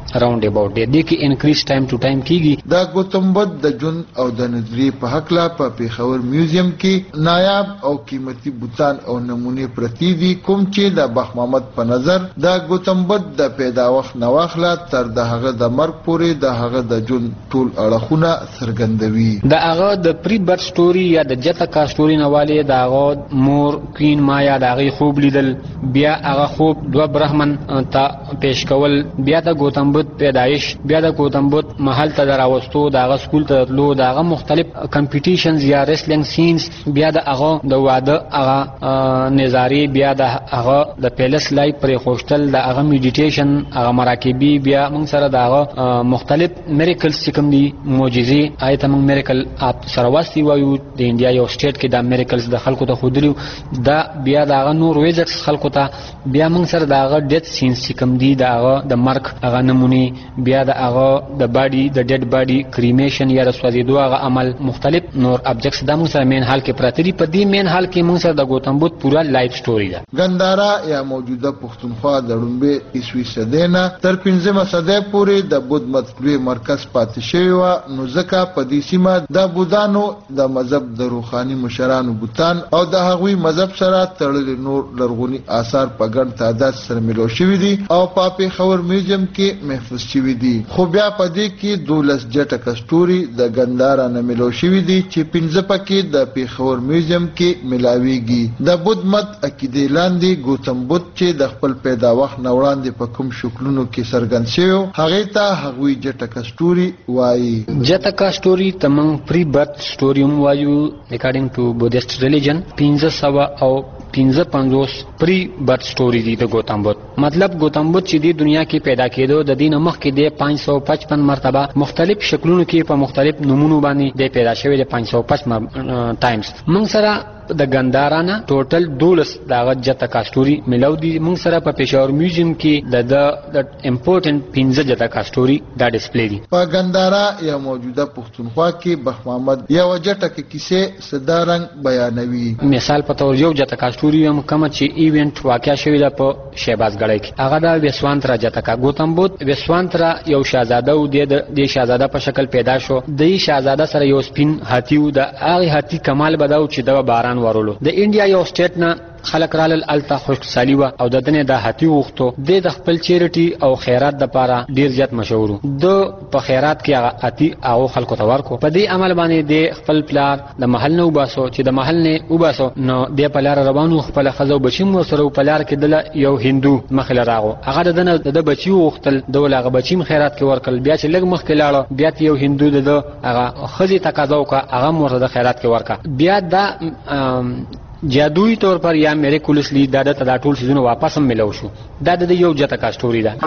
راوند اباوت دی د کې انکریز ټایم ټو ټایم کیږي. د گوتم بدھ د جون او د نظریې په حق لا په پیښور میوزیم کې نایاب او قیمتي بوتان او نمونه پرتی دي کوم چې د بخ محمد په نظر د گوتم بدھ د پیداوخت نواخله تر د هغه د مرګ پورې د هغه د جون ټول اړخونه څرګندوي. د هغه د پری برت سټوري یا د جتکا سټوري نواله د هغه مور کوین مایا د هغه خوب لیدل، بیا هغه خوب دو برهمن ته پیش کول، بیا د گوتم بدھ پیدایش، بیا د گوتم بدھ محل ته دراوستو، د هغه سکول ته تلو، د هغه مختلف کمپټیشنز یا ریسلینګ سینز، بیا د هغه د واده هغه نظاری، بیا د هغه د پیلس لای پر خوشتل، د هغه میډیټیشن، هغه مراکبی، بیا موږ سره د هغه مختلف میریکلز چې کوم دي معجزې آیته موږ میریکل اپ سره واسي وایو د انډیا یو سټیټ کې د میریکلز د خلکو ته خودلیو دا بیا د هغه نور ویزټس خلکو ته، بیا موږ سره د هغه ډیث سینز چې کوم دي د هغه د مرګ هغه نمونه، بیا د هغه د باډي د ډیډ باډي کریمیشن یا د سوځیدو هغه عمل، مختلف نور ابجیکټس د موږ سره مین حال کې پراته دي. په دې مین حال کې موږ سره د گوتم بدھ پورا لایف سټوري ده. ګندارا یا موجوده پښتونخوا د لومبه عیسوي صدۍ نه تر پنځمه صدۍ پورې د بدھ مطلوی مرکز پاتې شوی و، نو ځکه په دې سیمه د بودانو د مذهب د روحاني مشرانو بوتان او د هغوی مذهب سره تړلي نور لرغوني آثار په ګڼ تعداد سره ملو شوي دي او په پیښور میوزیم کې محفوظ شوي دي. خو بیا په دې کې دولس جټکه سټوري د ګندارا نه ملو شوي دي چې پنځه پکې د پیښور میوزیم کې ملاويږي. د بدھ مت عقیدې لاندې گوتم بدھ چې د خپل پیدا وخت نه وړاندې په کوم شکلونو کې څرګند شوی هغه ته هغوی جټکه سټوري وایي. جټکه سټوري تمنګ پری برت سټوري هم وایو اکارډینګ ټو بودیست ریلیجن پنځه سوه او پنځه پنځوس پری برت سټوري دي د گوتم بدھ. مطلب گوتم بدھ چې د دنیا کې پیدا کېدو د دین مخ کې د پنځه سوه پچپن مرتبه مختلف شکلونو کې په مختلف نمونو باندې د پیدا شوی د پنځه سوه پچپن ټایمز. موږ سره د ګندارانه ټوټل دولس دغه جټکا سټوري ملو دي. موږ سره په پیښور میوزیم کې د د امپورټنت پنځه جټکا سټوري دا ډیسپلی دي. په ګندارا یا موجوده پښتونخوا کې بخ محمد یو جټکه کیسه صدارنګ بیانوي. مثال په تور یو جټکا سټوري هم کوم چې ایونت واقع شوی د په شهبازګړی کې هغه د وسوانترا جټکا گوتم بدھ وسوانترا یو شاهزاده و د شاهزاده په شکل پیدا شو. د شاهزاده سره یو سپین هاتی و، د هغه هاتی کمال بداو چې د باران ورولو. د انډیا یو سټیټ نه خلق رال التا خوشک سالی و او د دنه د هاتی وختو د خپل چیریټي او خیرات د پاره ډیر زیات مشهور د په خیرات کې هغه اتی او خلکو ته ورکو. په دې عمل باندې د خپل پلار د محل نه وباسو چې د محل نه وباسو نو د پلار روانو خپل خزو بچیم سره په لار کې د یو هندو مخل راغو هغه د دنه د بچي وختل دولغه بچیم خیرات کې ورکل. بیا چې لګ مخ کې لاړو بیا یو هندو د هغه خزي تقاضا وکړه هغه مرته د خیرات کې ورکا. بیا دا جادویی طور پر یا میریکولسلی دا د دا ټول سيزونه واپس هم ملو شو. دا د یو جټکا سټوري ده.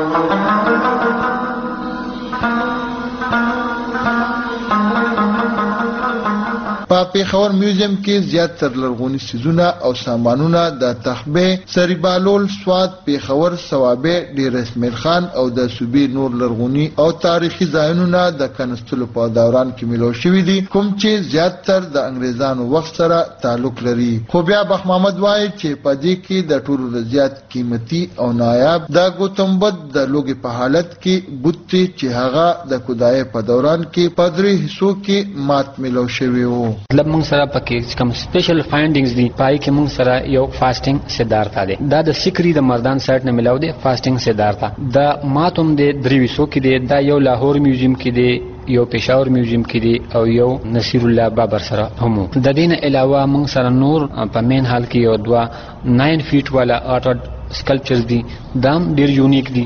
په پیښور میوزیم کې زیاتره لرغوني سیزونه او سامانونه د تخبه سریبالول سواد پیښور ثوابه ډیر اسماعیل خان او د صوبې نور لرغوني او تاریخي ځایونه د کنستلو په دوران کې ملو شوي دي کوم چې زیاتره د انګريزانو وخت سره تعلق لري. خو بیا بخ محمد وایي چې په دې کې د ټولو زیات قیمتي او نایاب د گوتم بدھ د لوګي په حالت کې بوتي چې هغه د خدای په دوران کې په درې حصو کې مات ملو شوی وو. مطلب موږ سره پکې کوم سپیشل فایندینګز دي پای کې موږ سره یو فاستینګ سدارتا دی. دا د سکری د مردان سایت نه ملاو دی فاستینګ سدارتا. دا ماتوم د دریوسو کې دی. دا یو لاهور میوزیم کې دی، یو پیښور میوزیم کې دی او یو نصیر الله بابر سره هم. د دین علاوه موږ سره نور په مین حال کې یو دوا ناین فیټ والا آرټ سکلپچرز دي. دام ډیر یونیک دي.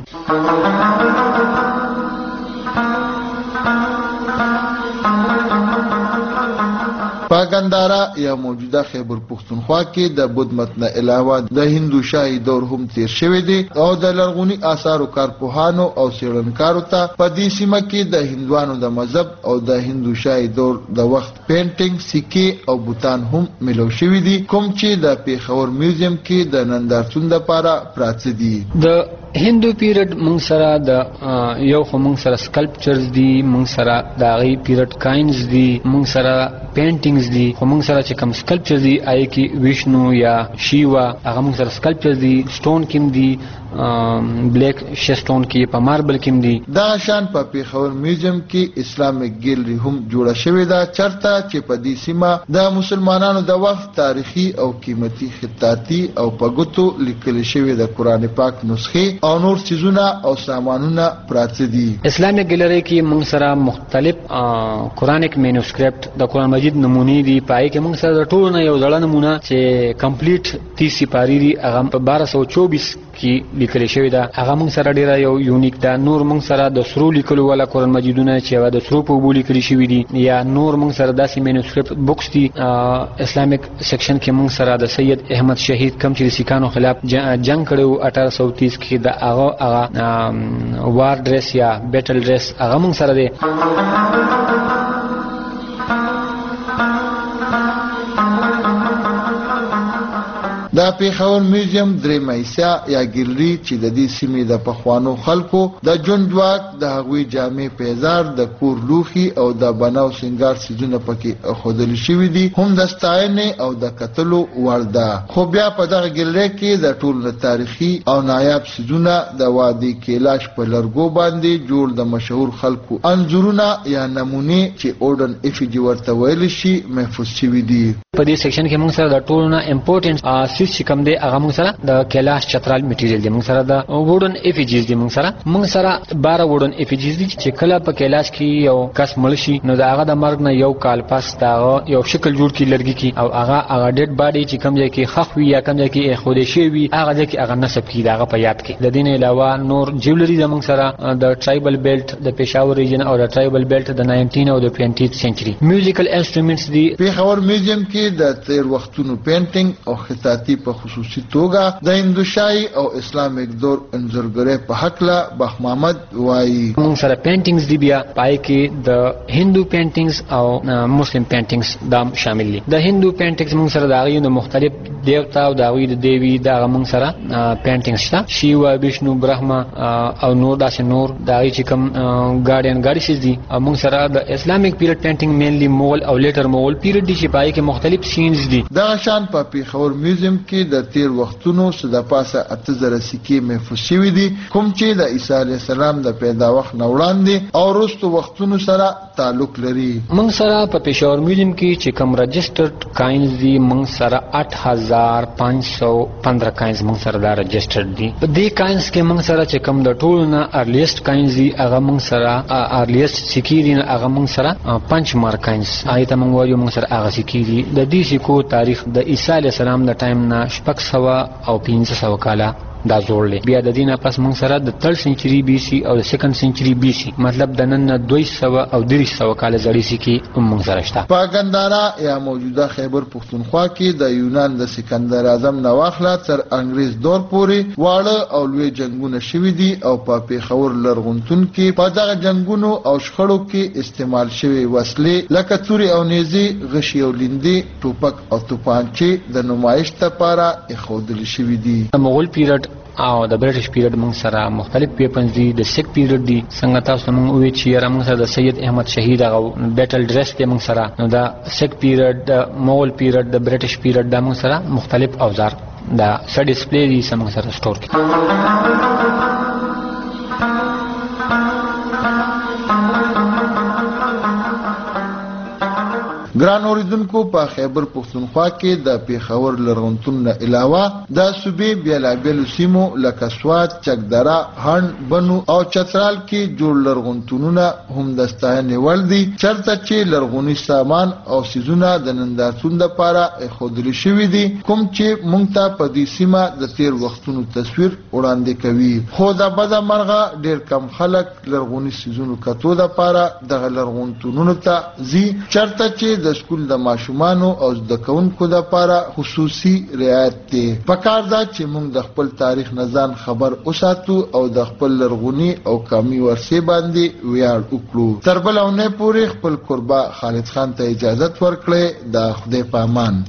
په ګندارا یا موجوده خیبر پښتونخوا کې د بدھ متن علاوه د هندو شاهي دور هم تیر شوی دی او د لرغوني آثارو کارپوهانو او څېړنکارو ته په دې سیمه کې د هندوانو د مذهب او د هندو شاهي دور د وخت پینټینګ سکې او بوتان هم ملو شوی دي کوم چې د پیښور میوزیم کې د نندارتون لپاره پراته دي. د هندو پیریډ موږ سره د یو خو موږ سره سکلپچرز دي، موږ سره د هغې پیریډ کاینز دي، موږ سره پینټینګ پینټینګز دي خو موږ سره چې کوم سکلپچر دي آی کې ویشنو یا شیوا هغه موږ سره سکلپچر دي سټون کې دي بلیک شستون کې په ماربل کې دي. دا شان په پیښور میوزیم کې اسلامیک ګیلری هم جوړه شوې ده چرته چې په دې سیمه د مسلمانانو د وخت تاریخي او قیمتي خطاطي او په ګوتو لیکل شوی د قران پاک نسخې او نور چیزونه او سامانونه پراته دي. اسلامیک ګیلری کې موږ سره مختلف قرانیک مینوسکرپټ د قران مجید نمونې دي پای کې موږ سره ټول نه یو ځل نمونه چې کمپلیټ تیس سپاری دي هغه په بارہ سو چوبیس کې لیکل شوی دا هغه موږ سره ډیره یو یونیک دا نور موږ سره د سرو لیکلو ولا قران مجیدونه چې د سرو په بولی کړی شوی دي یا نور موږ سره داسې مینوسکرپټ بوکس دي اسلامیک سیکشن کې موږ سره د سید احمد شهید کم چې سیکانو خلاف جنگ کړو اٹھارہ سو تیس کې د هغه هغه وار ډریس یا بیټل ډریس هغه موږ سره دی. دا پیښور میوزیم درې مایسا یا ګیلری چې د دې سیمې د پخوانو خلکو د ژوند واک د هغوی جامې پیزار د کور لوخي او د بناو سنگار سیزونه پکې خودل شوی دي هم د ستاینې او د قتلو وړ ده. خو بیا په دغه ګیلری کې د ټول تاریخي او نایاب سیزونه د وادي کیلاش په لرګو باندې جوړ د مشهور خلکو انځورونه یا نمونه چې اورډن افیجی ورته ویل شي محفوظ شوی دي. په دې سیکشن کې موږ سره د ټول نه امپورټنت چې کوم دی هغه موږ سره د کیلاش چترال میټیریل دی موږ سره د ووډن افیجیز دی موږ سره موږ سره بارہ ووډن افیجیز دي چې کله په کیلاش کې یو کس مړ شي نو دا هغه د مرګ نه یو کال پس دا یو شکل جوړ کی لرګي کی او هغه هغه ډیډ باډي چې کوم ځای کې خخ وي یا کوم ځای کې خوده شي وي هغه ځای کې هغه نسب کی دا په یاد کې. د دین علاوه نور جیولری د موږ سره د ټرایبل بیلټ د پېښور ریجن او د ټرایبل بیلټ د ناینټین او د ټوینټی سنچري میوزیکل انسټرومنټس دي. پیښور میوزیم کې د تیر وختونو پینټینګ او خطاطي په خصوصي توګه د هندوشاهي او اسلامیک دور انځورګری په حق لا بخ محمد وایي. موږ سره پینټینګز دی بیا پای کې د هندو پینټینګز او مسلم پینټینګز دا شامل دي. د هندو پینټینګز موږ سره د غوښنه مختلف دیوتا او د غوښ د دیوی دا موږ سره پینټینګز شته شیوا ویشنو برهما او نور داسې نور دا چې کوم ګارډین ګاډیسز دي. موږ سره د اسلامیک پیریډ پینټینګ مینلی مغل او لیټر مغل پیریډ دي چې پای کې مختلف سینز دي. دا شان په پیښور میوزیم کې د تیر وختونو صد پاسه اته زره سکې محفوظ شوي دي کوم چې د عیسی علیه السلام د پیدا وخت نه وړاندې او وروستو وختونو سره تعلق لري. موږ سره په پیښور میوزیم کې چې کوم رجسټرډ کاینز دي موږ سره اټ هزار پنځ سو پندرہ کاینز موږ سره دا رجسټرډ دي. په دې کاینز کې موږ سره چې کوم د ټولو نه ارلیسټ کاینز دي هغه موږ سره ارلیسټ سکې دي هغه موږ سره پنځ مار کاینز آیته موږ وایو موږ سره هغه سکې دي. د دې سکو تاریخ د عیسی علیه السلام د ټایم نه شپږ سوه او پنځه سوه کاله دا جوړ لې. بیا د دینه پس موږ سره د تھرډ سنچري بي سي او د سیکنډ سنچري بي سي مطلب د نن نه دوه سوه او درې سوه کال زړی سي کې موږ سره شته. په ګندارا یا موجوده خیبر پښتونخوا کې د یونان د سکندر اعظم نو اخلا تر انګريز دور پورې واړه او لوی جنگونه شوي دي او په پیښور لرغونتون کې په دغه جنگونو او شخړو کې استعمال شوی وسلې لکه توري او نيزي غشي او لیندي ټوپک او توپانچې د نمایش لپاره اخودل شوي دي. مغول پیریډ او د برټش پیریډ موږ سره مختلف ویپنز دي. د سیک پیریډ دي څنګه تاسو موږ وی چې موږ سره د سید احمد شهید هغه بیټل ډریس دی موږ سره نو دا سیک پیریډ د مغول پیریډ د برټش پیریډ د موږ سره مختلف اوزار دا سره ډیسپلی دي سم سره سٹور کی. ګران اوریدونکو په خیبر پښتونخوا کې د پیښور لرغونتون نه علاوه د صوبې بیلابیلو سیمو لکه سوات، چکدره، هند، بنو او چترال کې جوړ لرغونتونونه هم د ستاینې وړ دي چېرته چې لرغوني سامان او سیزونه د نندارتون لپاره ایښودل شوي دي کوم چې موږ ته په دې سیمه د تیر وختونو تصویر وړاندې کوي. خو د بده مرغه ډېر کم خلک لرغوني سیزونو کتو لپاره دغه لرغونتونونو ته ځي چېرته چې د سکول د ماشومانو او زده کوونکو لپاره خصوصي رعایت دی. پکار دا چې موږ د خپل تاریخ نه ځان خبر اوساتو او د خپل لرغوني او قومي ورثې باندې ویاړ وکړو. تر بل اونۍ پورې خپل قربا خالد خان ته اجازه ورکړئ. د خدای په امان.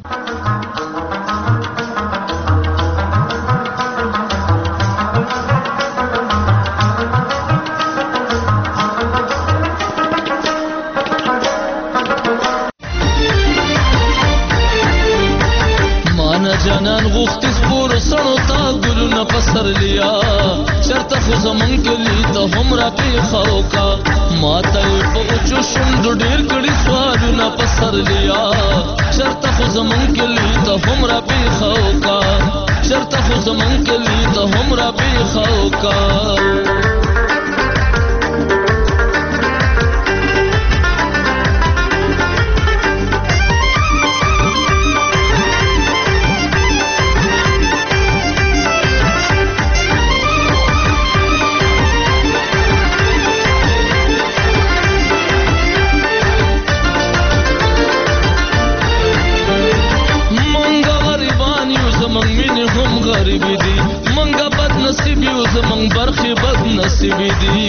پسرلیا چرته خو زمون کلی ته هم را پیښو کا ماته په اوچو شوندو ډیر کړي سوالونه پسرلیا چرته خو زمون کلی ته هم را پیښو کا چرته خو زمون کلی ته هم را پیښو کا غریبی دی منګه بد نصیب یو زمنګ برخي بد نصیب دی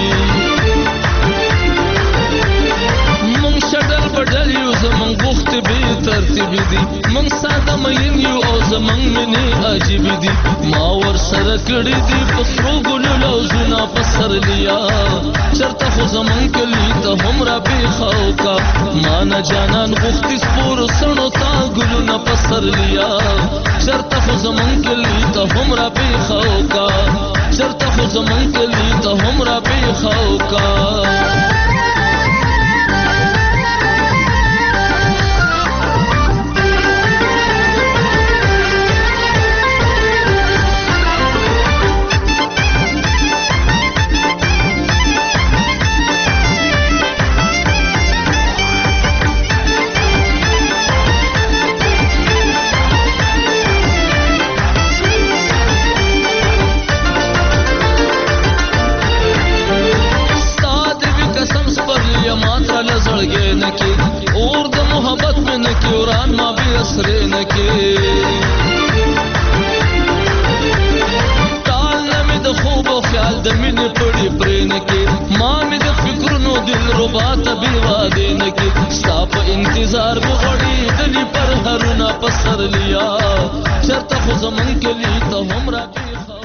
منګ شډل بدل یو زمنګ بوخت به ترتیب دی منګ ساده مین یو او زمنګ منی عجیب دی ما ور سره کړی دی پسرو ګلو لوزنا پسرلیا چرته خو زمنګ کلی ته هم را پیښو کا ما نه جانان غوخت سپور سنو تا ګلو نه پسرلیا چرته خو زمون کلی ته هم را پیښو کا چرته خو زمون کلی ته هم را پیښو کا اور د محبت میں نکی وران ما بھی اسرے نکی ټال نمی د خوب او خیال د مینې پړې پرې نکی ما مې د فکرونو دل ربا ته بې وادې نکی ستا په انتظار به غړېدلي پر هرونه پسرلیا چرته خو زمون کلي ته هم را پیښه